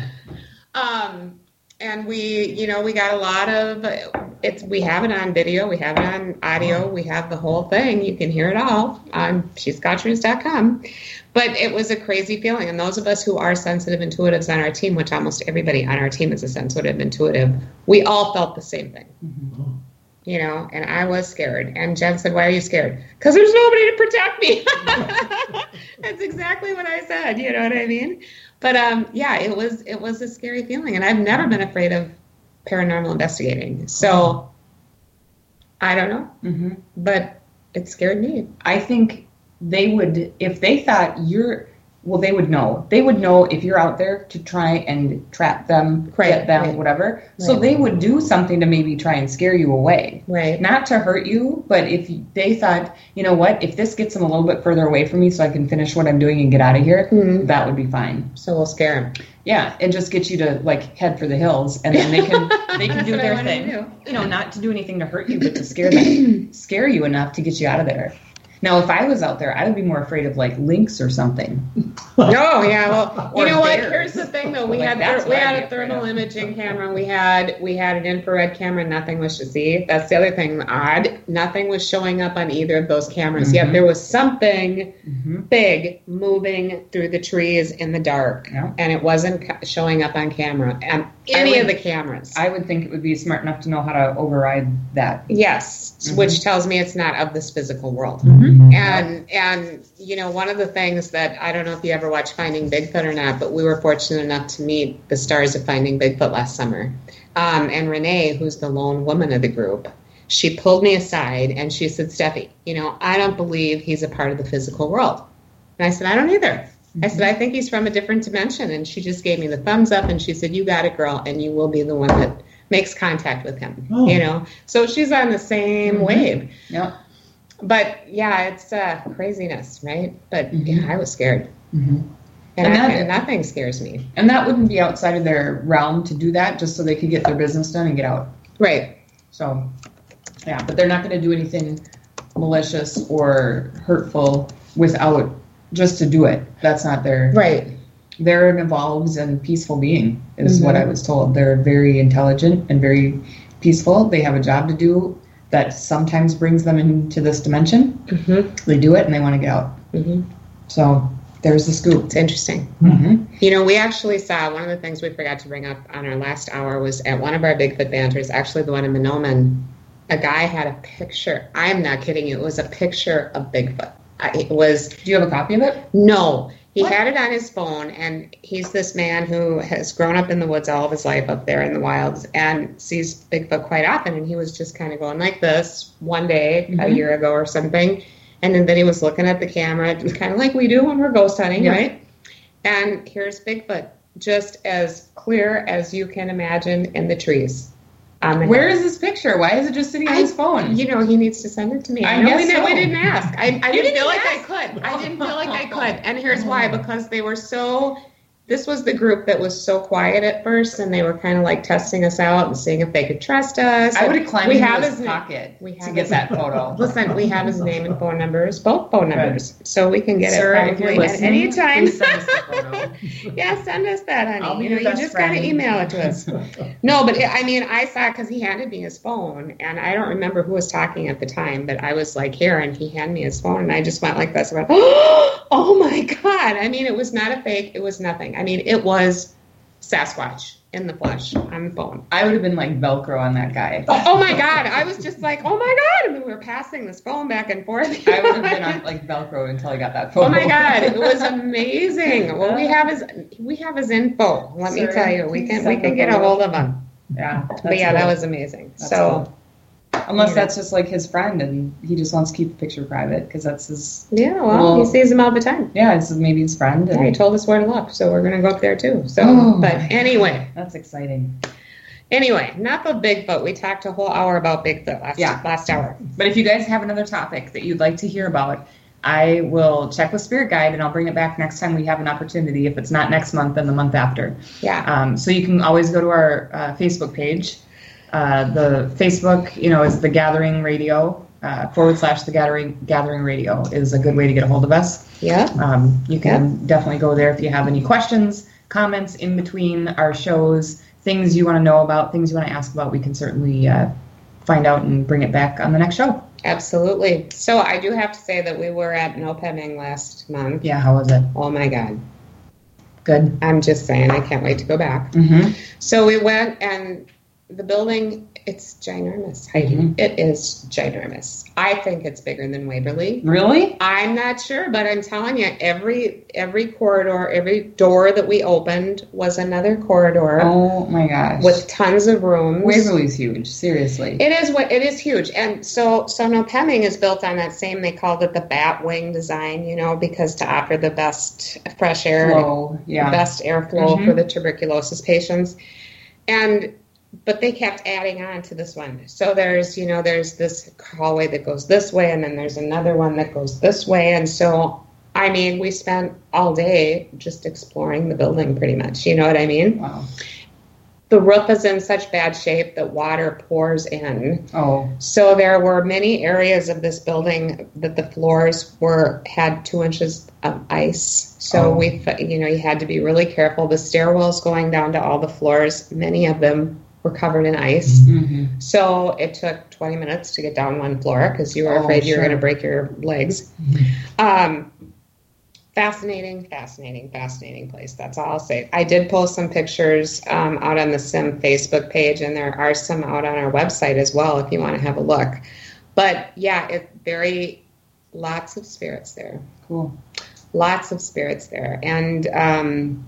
Speaker 4: And we got a lot of, we have it on video, we have it on audio, we have the whole thing. You can hear it all on shescotchers.com. But it was a crazy feeling. And those of us who are sensitive intuitives on our team, which almost everybody on our team is a sensitive intuitive, we all felt the same thing. And I was scared. And Jen said, why are you scared? Because there's nobody to protect me. That's exactly what I said. You know what I mean? But it was a scary feeling. And I've never been afraid of paranormal investigating. So I don't know. But it scared me.
Speaker 3: I think they would, if they thought they would know. They would know if you're out there to try and trap them, get them, whatever. Right. So they would do something to maybe try and scare you away.
Speaker 4: Right.
Speaker 3: Not to hurt you, but if they thought, you know what, if this gets them a little bit further away from me so I can finish what I'm doing and get out of here, that would be fine.
Speaker 4: So we'll scare them.
Speaker 3: Yeah, and just get you to head for the hills, and then they can do their thing. Not to do anything to hurt you, but to scare you enough to get you out of there. Now, if I was out there, I would be more afraid of lynx or something.
Speaker 4: Oh, yeah. Well, you know what? Here's the thing, though. We had a thermal imaging camera. We had an infrared camera. Nothing was to see. That's the other thing. Odd. Nothing was showing up on either of those cameras. Yet there was something big moving through the trees in the dark, and it wasn't showing up on camera and any of the cameras.
Speaker 3: I would think it would be smart enough to know how to override that.
Speaker 4: Yes, which tells me it's not of this physical world. And you know, one of the things that, I don't know if you ever watched Finding Bigfoot or not, but we were fortunate enough to meet the stars of Finding Bigfoot last summer. And Renee, who's the lone woman of the group, she pulled me aside and she said, Steffi, you know, I don't believe he's a part of the physical world. And I said, I don't either. I said, I think he's from a different dimension. And she just gave me the thumbs up and she said, you got it, girl, and you will be the one that makes contact with him. You know, so she's on the same wave.
Speaker 3: Yep.
Speaker 4: But yeah, it's craziness, right? But yeah, I was scared. And that thing scares me.
Speaker 3: And that wouldn't be outside of their realm to do that, just so they could get their business done and get out.
Speaker 4: Right.
Speaker 3: So, yeah, but they're not going to do anything malicious or hurtful without just to do it. That's not their...
Speaker 4: Right.
Speaker 3: They're an evolved and peaceful being, is what I was told. They're very intelligent and very peaceful. They have a job to do that sometimes brings them into this dimension. They do it and they want to get out. So there's the scoop.
Speaker 4: It's interesting. You know, we actually saw, one of the things we forgot to bring up on our last hour was at one of our Bigfoot banters, actually the one in Monoman, a guy had a picture. I am not kidding you. It was a picture of Bigfoot. It was.
Speaker 3: Do you have a copy of it?
Speaker 4: No. He had it on his phone, and he's this man who has grown up in the woods all of his life up there in the wilds and sees Bigfoot quite often. And he was just kind of going like this one day a year ago or something. And then he was looking at the camera, kind of like we do when we're ghost hunting, right? And here's Bigfoot, just as clear as you can imagine in the trees.
Speaker 3: Where is this picture? Why is it just sitting on his phone?
Speaker 4: You know, he needs to send it to me.
Speaker 3: I guess
Speaker 4: we didn't ask. I didn't feel like I could. I didn't feel like I could. And here's why. Because they were so... This was the group that was so quiet at first, and they were kind of like testing us out and seeing if they could trust us.
Speaker 3: I would have climbed into his pocket to get that photo.
Speaker 4: Listen, we have his name and phone numbers, both phone numbers, so we can get it probably at any time.
Speaker 3: Send us the photo.
Speaker 4: Yeah, send us that, honey.
Speaker 3: I'll be
Speaker 4: you know,
Speaker 3: your
Speaker 4: you
Speaker 3: best
Speaker 4: just
Speaker 3: friend.
Speaker 4: gotta email it to us. No, but I mean, I saw, because he handed me his phone, and I don't remember who was talking at the time, but I was like, here, and he handed me his phone, and I just went like this. I went, oh my God. I mean, it was not a fake. It was nothing. I mean, it was Sasquatch in the flesh on the phone.
Speaker 3: I would have been like Velcro on that guy.
Speaker 4: Oh my God. I was just like, oh my God. I mean, we were passing this phone back and forth.
Speaker 3: I would have been on like Velcro until I got that photo.
Speaker 4: Oh my God. It was amazing. Well, we have his info. Let me tell you, we can get a hold of him.
Speaker 3: Yeah.
Speaker 4: But yeah, that was amazing.
Speaker 3: That's
Speaker 4: so
Speaker 3: cool. Unless that's just like his friend and he just wants to keep the picture private because that's his...
Speaker 4: Yeah, well, he sees him all the time.
Speaker 3: Yeah, this is maybe his friend.
Speaker 4: And he told us where to look, so we're going to go up there too. So, but anyway.
Speaker 3: That's exciting.
Speaker 4: Anyway, not the Bigfoot. We talked a whole hour about Bigfoot last hour.
Speaker 3: But if you guys have another topic that you'd like to hear about, I will check with Spirit Guide and I'll bring it back next time we have an opportunity. If it's not next month, then the month after.
Speaker 4: Yeah.
Speaker 3: So you can always go to our Facebook page. The Facebook, is the Gathering Radio, / the Gathering Radio is a good way to get a hold of us.
Speaker 4: Yeah.
Speaker 3: You can definitely go there if you have any questions, comments in between our shows, things you want to know about, things you want to ask about. We can certainly find out and bring it back on the next show.
Speaker 4: Absolutely. So I do have to say that we were at Nopeming last month.
Speaker 3: Yeah, how was it?
Speaker 4: Oh my God.
Speaker 3: Good.
Speaker 4: I'm just saying, I can't wait to go back.
Speaker 3: Mm-hmm.
Speaker 4: So we went, and the building, it's ginormous, Heidi. Mm-hmm. It is ginormous. I think it's bigger than Waverly.
Speaker 3: Really?
Speaker 4: I'm not sure, but I'm telling you, every corridor, every door that we opened was another corridor.
Speaker 3: Oh my gosh.
Speaker 4: With tons of rooms.
Speaker 3: Waverly's huge, seriously.
Speaker 4: It is huge. And so Nopeming is built on that same, they called it the bat wing design, because to offer the best fresh air, best airflow for the tuberculosis patients. But they kept adding on to this one. So there's this hallway that goes this way, and then there's another one that goes this way. And so, I mean, we spent all day just exploring the building pretty much. You know what I mean?
Speaker 3: Wow.
Speaker 4: The roof is in such bad shape that water pours in.
Speaker 3: Oh.
Speaker 4: So there were many areas of this building that the floors had 2 inches of ice. So you had to be really careful. The stairwells going down to all the floors, many of them were covered in ice. Mm-hmm. So it took 20 minutes to get down one floor because you were afraid you were going to break your legs. Mm-hmm. Fascinating place. That's all I'll say. I did post some pictures out on the Sim Facebook page, and there are some out on our website as well if you want to have a look. But yeah, it's very Lots of spirits there.
Speaker 3: Cool.
Speaker 4: Lots of spirits there. And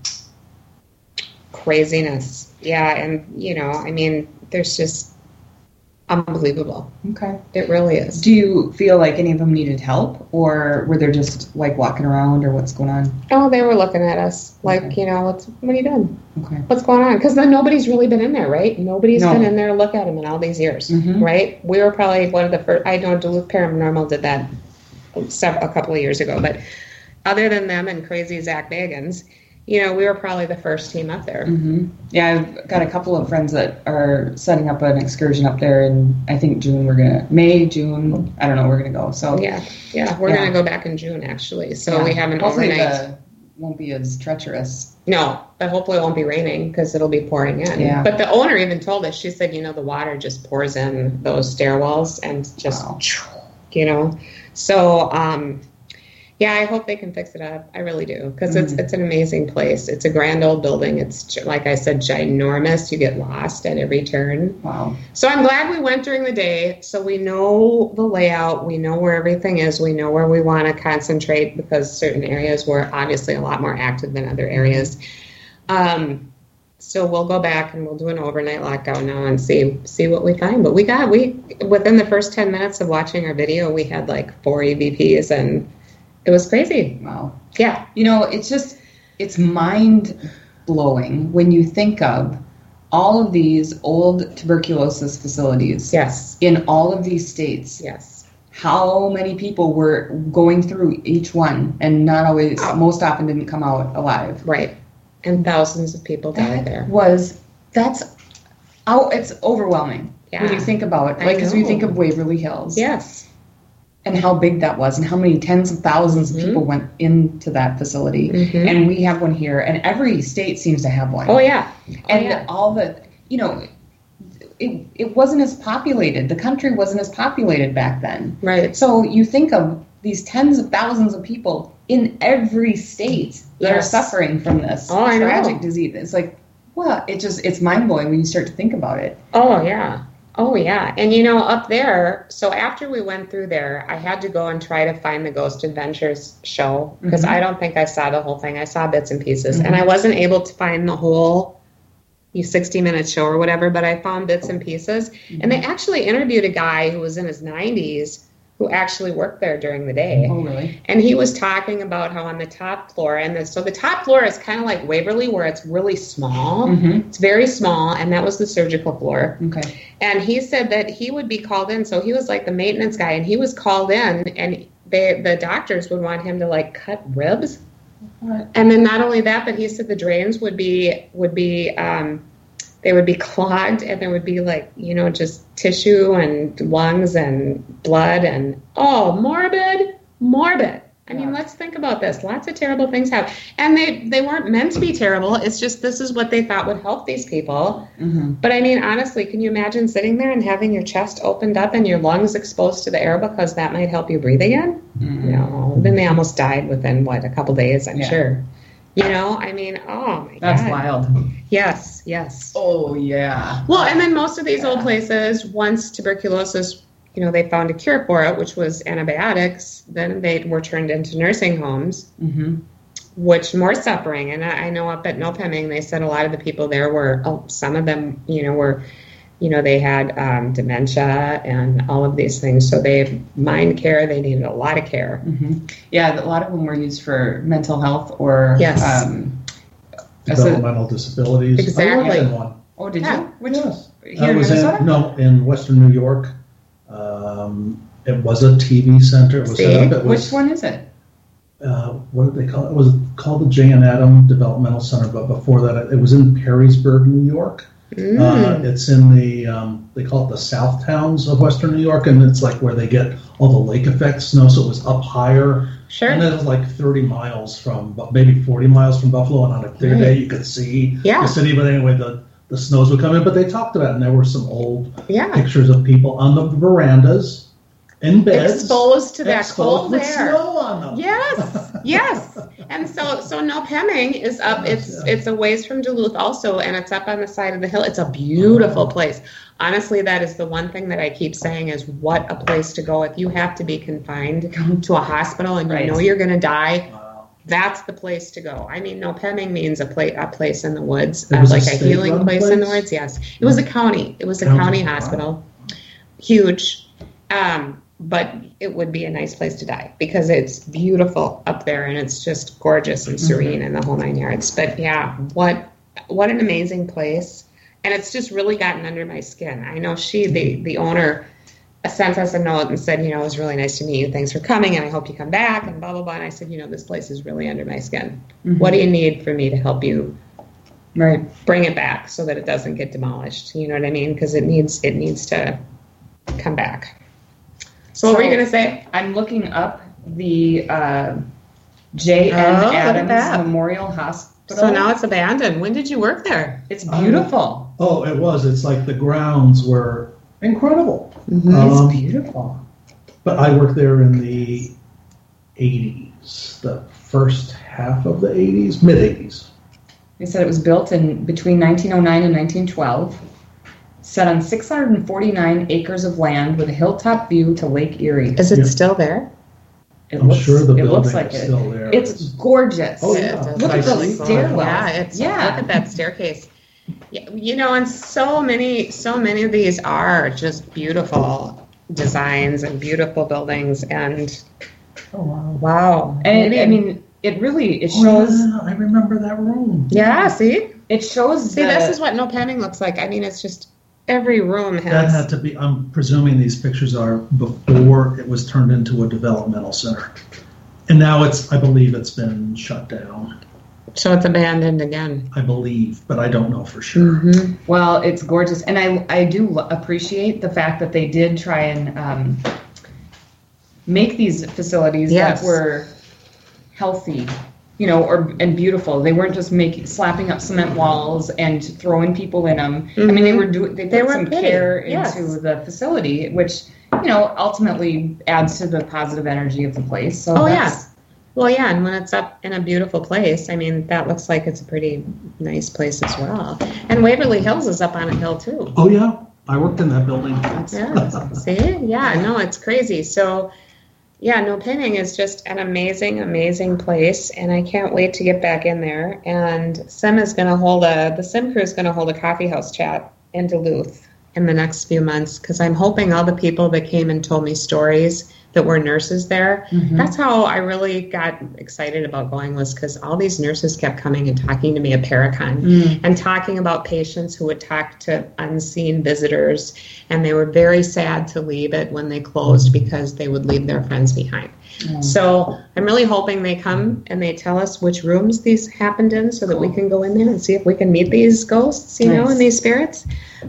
Speaker 4: craziness. Yeah, and, there's just unbelievable.
Speaker 3: Okay.
Speaker 4: It really is.
Speaker 3: Do you feel like any of them needed help, or were they just like walking around, or what's going on?
Speaker 4: Oh, they were looking at us like, what are you doing?
Speaker 3: Okay.
Speaker 4: What's going on? Because then nobody's really been in there, right? Nobody's been in there to look at them in all these years, right? We were probably one of the first. I know Duluth Paranormal did that a couple of years ago, but other than them and crazy Zach Bagans, we were probably the first team up there.
Speaker 3: Mm-hmm. Yeah, I've got a couple of friends that are setting up an excursion up there, and I think June, I don't know, we're going to go. So
Speaker 4: yeah, we're going to go back in June, actually. So we have an
Speaker 3: hopefully
Speaker 4: overnight.
Speaker 3: Won't be as treacherous.
Speaker 4: No, but hopefully it won't be raining because it'll be pouring in.
Speaker 3: Yeah.
Speaker 4: But the owner even told us, she said, the water just pours in those stairwells and just, So, yeah, I hope they can fix it up. I really do, because it's an amazing place. It's a grand old building. It's, like I said, ginormous. You get lost at every turn.
Speaker 3: Wow.
Speaker 4: So I'm glad we went during the day, so we know the layout. We know where everything is. We know where we want to concentrate, because certain areas were obviously a lot more active than other areas. So we'll go back and we'll do an overnight lockdown now and see what we find. But we within the first 10 minutes of watching our video, we had like 4 EVPs, and it was crazy.
Speaker 3: Wow.
Speaker 4: Yeah.
Speaker 3: It's mind-blowing when you think of all of these old tuberculosis facilities.
Speaker 4: Yes.
Speaker 3: In all of these states.
Speaker 4: Yes.
Speaker 3: How many people were going through each one and not always, most often didn't come out alive.
Speaker 4: Right. And thousands of people died there.
Speaker 3: It's overwhelming when you think about it. Like, because we think of Waverly Hills.
Speaker 4: Yes.
Speaker 3: And how big that was, and how many tens of thousands of people went into that facility. Mm-hmm. And we have one here, and every state seems to have one.
Speaker 4: Oh, yeah.
Speaker 3: All the, it wasn't as populated. The country wasn't as populated back then.
Speaker 4: Right.
Speaker 3: So you think of these tens of thousands of people in every state that are suffering from this tragic disease. It's like, well, it's mind-blowing when you start to think about it.
Speaker 4: Oh, yeah. Oh, yeah. And, up there, so after we went through there, I had to go and try to find the Ghost Adventures show, because I don't think I saw the whole thing. I saw bits and pieces, and I wasn't able to find the whole 60-minute show or whatever, but I found bits and pieces. And they actually interviewed a guy who was in his 90s who actually worked there during the day.
Speaker 3: Oh, really?
Speaker 4: And he was talking about how on the top floor, so the top floor is kind of like Waverly, where it's really small. Mm-hmm. It's very small, and that was the surgical floor.
Speaker 3: Okay.
Speaker 4: And he said that he would be called in, so he was like the maintenance guy, and he was called in, and the doctors would want him to like cut ribs. What? And then not only that, but he said the drains would be they would be clogged, and there would be like, just tissue and lungs and blood and, morbid. I mean, let's think about this. Lots of terrible things happen. And they weren't meant to be terrible. It's just this is what they thought would help these people. Mm-hmm. But I mean, honestly, can you imagine sitting there and having your chest opened up and your lungs exposed to the air, because that might help you breathe again? Mm-hmm. No. Then they almost died within, a couple days, I'm sure. I mean, oh my God.
Speaker 3: That's wild.
Speaker 4: Yes.
Speaker 3: Oh, yeah.
Speaker 4: Well, and then most of these old places, once tuberculosis, they found a cure for it, which was antibiotics, then they were turned into nursing homes, which more suffering. And I know up at Nopeming, they said a lot of the people there were, some of them, were, they had dementia and all of these things. So they mind care. They needed a lot of care.
Speaker 3: Mm-hmm. Yeah, a lot of them were used for mental health or
Speaker 6: developmental disabilities.
Speaker 4: Exactly.
Speaker 6: I was in one.
Speaker 3: Oh, did you? Which
Speaker 6: yes.
Speaker 3: Here in Minnesota?
Speaker 6: In Western New York. It was a TV center. It was set up.
Speaker 3: Which one is it?
Speaker 6: What did they call it? It was called the J. and Adam Developmental Center, but before that, it was in Perrysburg, New York. It's in the they call it the South Towns of Western New York, and it's like where they get all the lake effect snow, so it was up higher.
Speaker 4: Sure.
Speaker 6: And it was like 30 miles from, maybe 40 miles from Buffalo, and on a clear day you could see the city. But anyway, the snows would come in. But they talked about it, and there were some old pictures of people on the verandas in beds,
Speaker 4: exposed to that cold
Speaker 6: with
Speaker 4: air.
Speaker 6: Snow on them.
Speaker 4: Yes. And so No Pemming is up. It's a ways from Duluth also, and it's up on the side of the hill. It's a beautiful place. Honestly, that is the one thing that I keep saying is what a place to go. If you have to be confined to a hospital and you know you're going to die, that's the place to go. I mean, No Pemming means a place in the woods, like a healing place in the woods. Yes, it was a county. It was a county hospital, huge, but it would be a nice place to die because it's beautiful up there and it's just gorgeous and serene and the whole 9 yards. But yeah, what an amazing place, and it's just really gotten under my skin. I know the owner sent us a note and said, it was really nice to meet you. Thanks for coming, and I hope you come back, and blah, blah, blah. And I said, this place is really under my skin. What do you need for me to help you bring it back so that it doesn't get demolished? You know what I mean? Because it needs to come back. So what were you going to say?
Speaker 3: I'm looking up the J.N. Adams Memorial Hospital.
Speaker 4: So now it's abandoned. When did you work there?
Speaker 3: It's beautiful.
Speaker 6: It was. It's like the grounds were incredible.
Speaker 3: It's beautiful.
Speaker 6: But I worked there in the 80s, the first half of the 80s, mid-80s.
Speaker 3: They said it was built in between 1909 and 1912, set on 649 acres of land with a hilltop view to Lake Erie.
Speaker 4: Is it still there?
Speaker 6: I'm sure the building
Speaker 3: looks like
Speaker 6: is still there.
Speaker 3: It's gorgeous.
Speaker 6: Oh, yeah.
Speaker 3: Look at the stairwell.
Speaker 4: Look at that staircase. Yeah, and so many of these are just beautiful designs and beautiful buildings, and wow.
Speaker 3: And it shows.
Speaker 6: I remember that room.
Speaker 4: Yeah, see,
Speaker 3: it shows.
Speaker 4: This is what No Pemming looks like. I mean, it's just every room has.
Speaker 6: That had to be. I'm presuming these pictures are before it was turned into a developmental center, and now I believe it's been shut down.
Speaker 4: So it's abandoned again.
Speaker 6: I believe, but I don't know for sure.
Speaker 3: Well, it's gorgeous. And I do appreciate the fact that they did try and make these facilities that were healthy, and beautiful. They weren't just slapping up cement walls and throwing people in them. I mean, they put some care into the facility, which, ultimately adds to the positive energy of the place. So
Speaker 4: Well, yeah, and when it's up in a beautiful place, I mean, that looks like it's a pretty nice place as well. And Waverly Hills is up on a hill, too.
Speaker 6: Oh, yeah. I worked in that building.
Speaker 4: Yeah. See? Yeah, no, it's crazy. So, yeah, No Pemming is just an amazing, amazing place, and I can't wait to get back in there. And the Sim crew is going to hold a coffee house chat in Duluth in the next few months, because I'm hoping all the people that came and told me stories that were nurses there. That's how I really got excited about going, was because all these nurses kept coming and talking to me at Paracon and talking about patients who would talk to unseen visitors, and they were very sad to leave it when they closed because they would leave their friends behind. So I'm really hoping they come and they tell us which rooms these happened in so that we can go in there and see if we can meet these ghosts, and these spirits.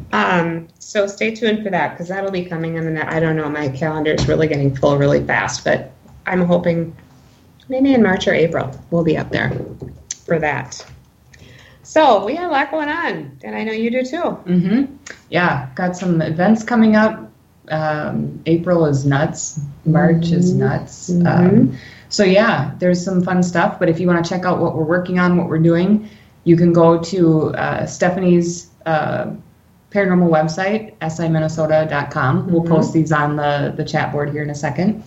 Speaker 4: So stay tuned for that, because that'll be coming in the net. I don't know, my calendar is really getting full really fast, but I'm hoping maybe in March or April we'll be up there for that. So we got a lot going on, and I know you do too.
Speaker 3: Yeah, got some events coming up. April is nuts. March is nuts. So yeah, there's some fun stuff. But if you want to check out what we're working on, what we're doing, you can go to Stephanie's paranormal website, siminnesota.com. We'll post these on the chat board here in a second.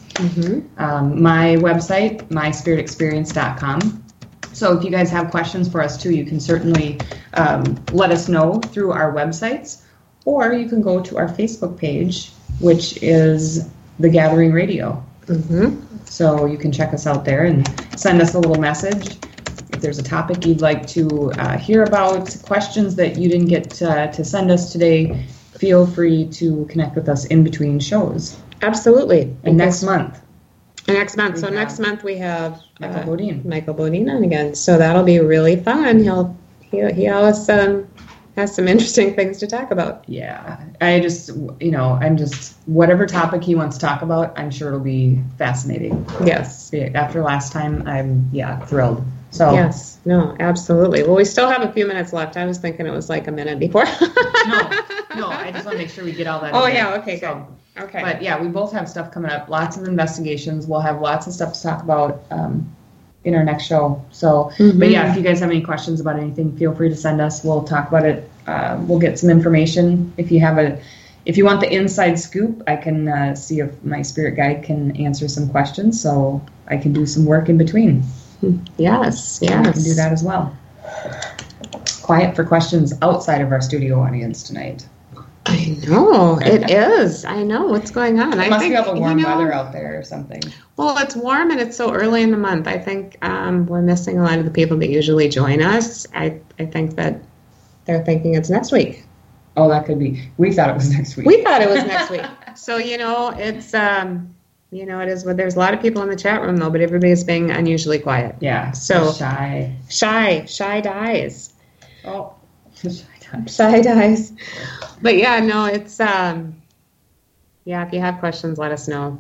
Speaker 3: My website, myspiritexperience.com. So if you guys have questions for us too, you can certainly let us know through our websites, or you can go to our Facebook page, which is The Gathering Radio. So you can check us out there and send us a little message. If there's a topic you'd like to hear about, questions that you didn't get to send us today, feel free to connect with us in between shows.
Speaker 4: Absolutely.
Speaker 3: And next month.
Speaker 4: Next month we have Michael Bodine on again. So that'll be really fun. He always has some interesting things to talk about.
Speaker 3: Yeah. I'm just, whatever topic he wants to talk about, I'm sure it'll be fascinating.
Speaker 4: Yes.
Speaker 3: After last time, I'm thrilled. So
Speaker 4: yes, no, absolutely. Well, we still have a few minutes left. I was thinking it was like a minute before.
Speaker 3: No, I just want to make sure we get all that.
Speaker 4: Oh, yeah, okay, good. Okay.
Speaker 3: But yeah, we both have stuff coming up. Lots of investigations. We'll have lots of stuff to talk about in our next show. So, but yeah, if you guys have any questions about anything, feel free to send us. We'll talk about it. We'll get some information. If you want the inside scoop, I can see if my spirit guide can answer some questions. So I can do some work in between.
Speaker 4: Yes.
Speaker 3: I can do that as well. Quiet for questions outside of our studio audience tonight.
Speaker 4: I know, it is. I know what's going on.
Speaker 3: It must be all the warm weather out there or something.
Speaker 4: Well, it's warm and it's so early in the month. I think we're missing a lot of the people that usually join us. I think that they're thinking it's next week.
Speaker 3: Oh, that could be. We thought it was next week.
Speaker 4: We thought it was next week. So, it's, it is. But there's a lot of people in the chat room, though, but everybody's being unusually quiet.
Speaker 3: Yeah.
Speaker 4: So
Speaker 3: shy.
Speaker 4: Shy dies.
Speaker 3: Oh,
Speaker 4: Shy dies. But yeah, no, it's if you have questions, let us know.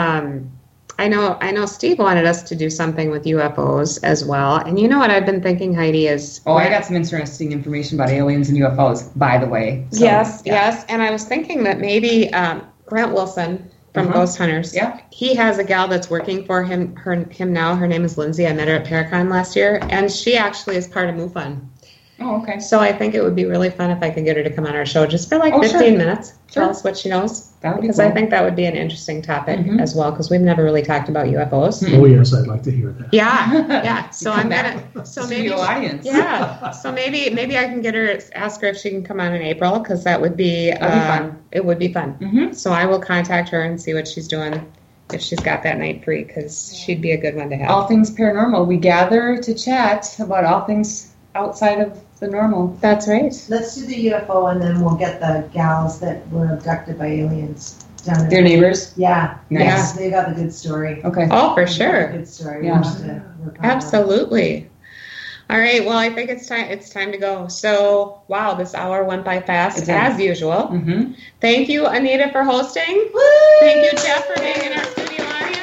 Speaker 4: I know Steve wanted us to do something with UFOs as well. And you know what I've been thinking, Heidi, is
Speaker 3: I got some interesting information about aliens and UFOs, by the way. So,
Speaker 4: yes. And I was thinking that maybe Grant Wilson from Ghost Hunters.
Speaker 3: Yeah.
Speaker 4: He has a gal that's working for him now. Her name is Lindsay. I met her at Paracon last year, and she actually is part of MUFON.
Speaker 3: Oh, okay.
Speaker 4: So I think it would be really fun if I could get her to come on our show just for 15 minutes. Tell us what she knows. Because I think that would be an interesting topic as well, because we've never really talked about UFOs.
Speaker 6: Oh, yes, I'd like to hear that.
Speaker 4: Yeah. So I'm gonna. So maybe
Speaker 3: audience.
Speaker 4: Yeah. So maybe I can ask her if she can come on in April, because that would be fun. It would be fun.
Speaker 3: Mm-hmm.
Speaker 4: So I will contact her and see what she's doing, if she's got that night free, because she'd be a good one to have.
Speaker 3: All things paranormal. We gather to chat about all things outside of the normal.
Speaker 4: That's right.
Speaker 5: Let's do the UFO, and then we'll get the gals that were abducted by aliens down there.
Speaker 3: Their neighbors?
Speaker 5: Yeah.
Speaker 3: Nice.
Speaker 5: Yeah, they got the good story.
Speaker 3: Okay.
Speaker 4: Oh, for sure.
Speaker 5: Good story.
Speaker 3: Yeah.
Speaker 5: We'll have to work on
Speaker 4: Absolutely. All right. Well, I think it's time to go. So, wow, this hour went by fast as usual.
Speaker 3: Mm-hmm.
Speaker 4: Thank you, Anita, for hosting.
Speaker 5: Woo!
Speaker 4: Thank you, Jeff, for being in our studio audience.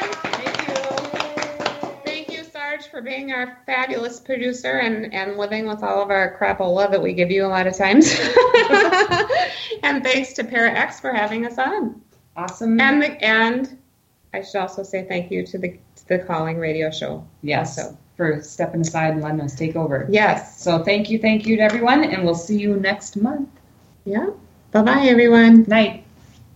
Speaker 4: For being our fabulous producer and living with all of our crapola that we give you a lot of times. And thanks to ParaX for having us on.
Speaker 3: Awesome.
Speaker 4: And I should also say thank you to the Calling Radio Show.
Speaker 3: Yes. Also, for stepping aside and letting us take over.
Speaker 4: Yes.
Speaker 3: So thank you to everyone, and we'll see you next month.
Speaker 4: Yeah. Bye-bye, everyone.
Speaker 3: Night.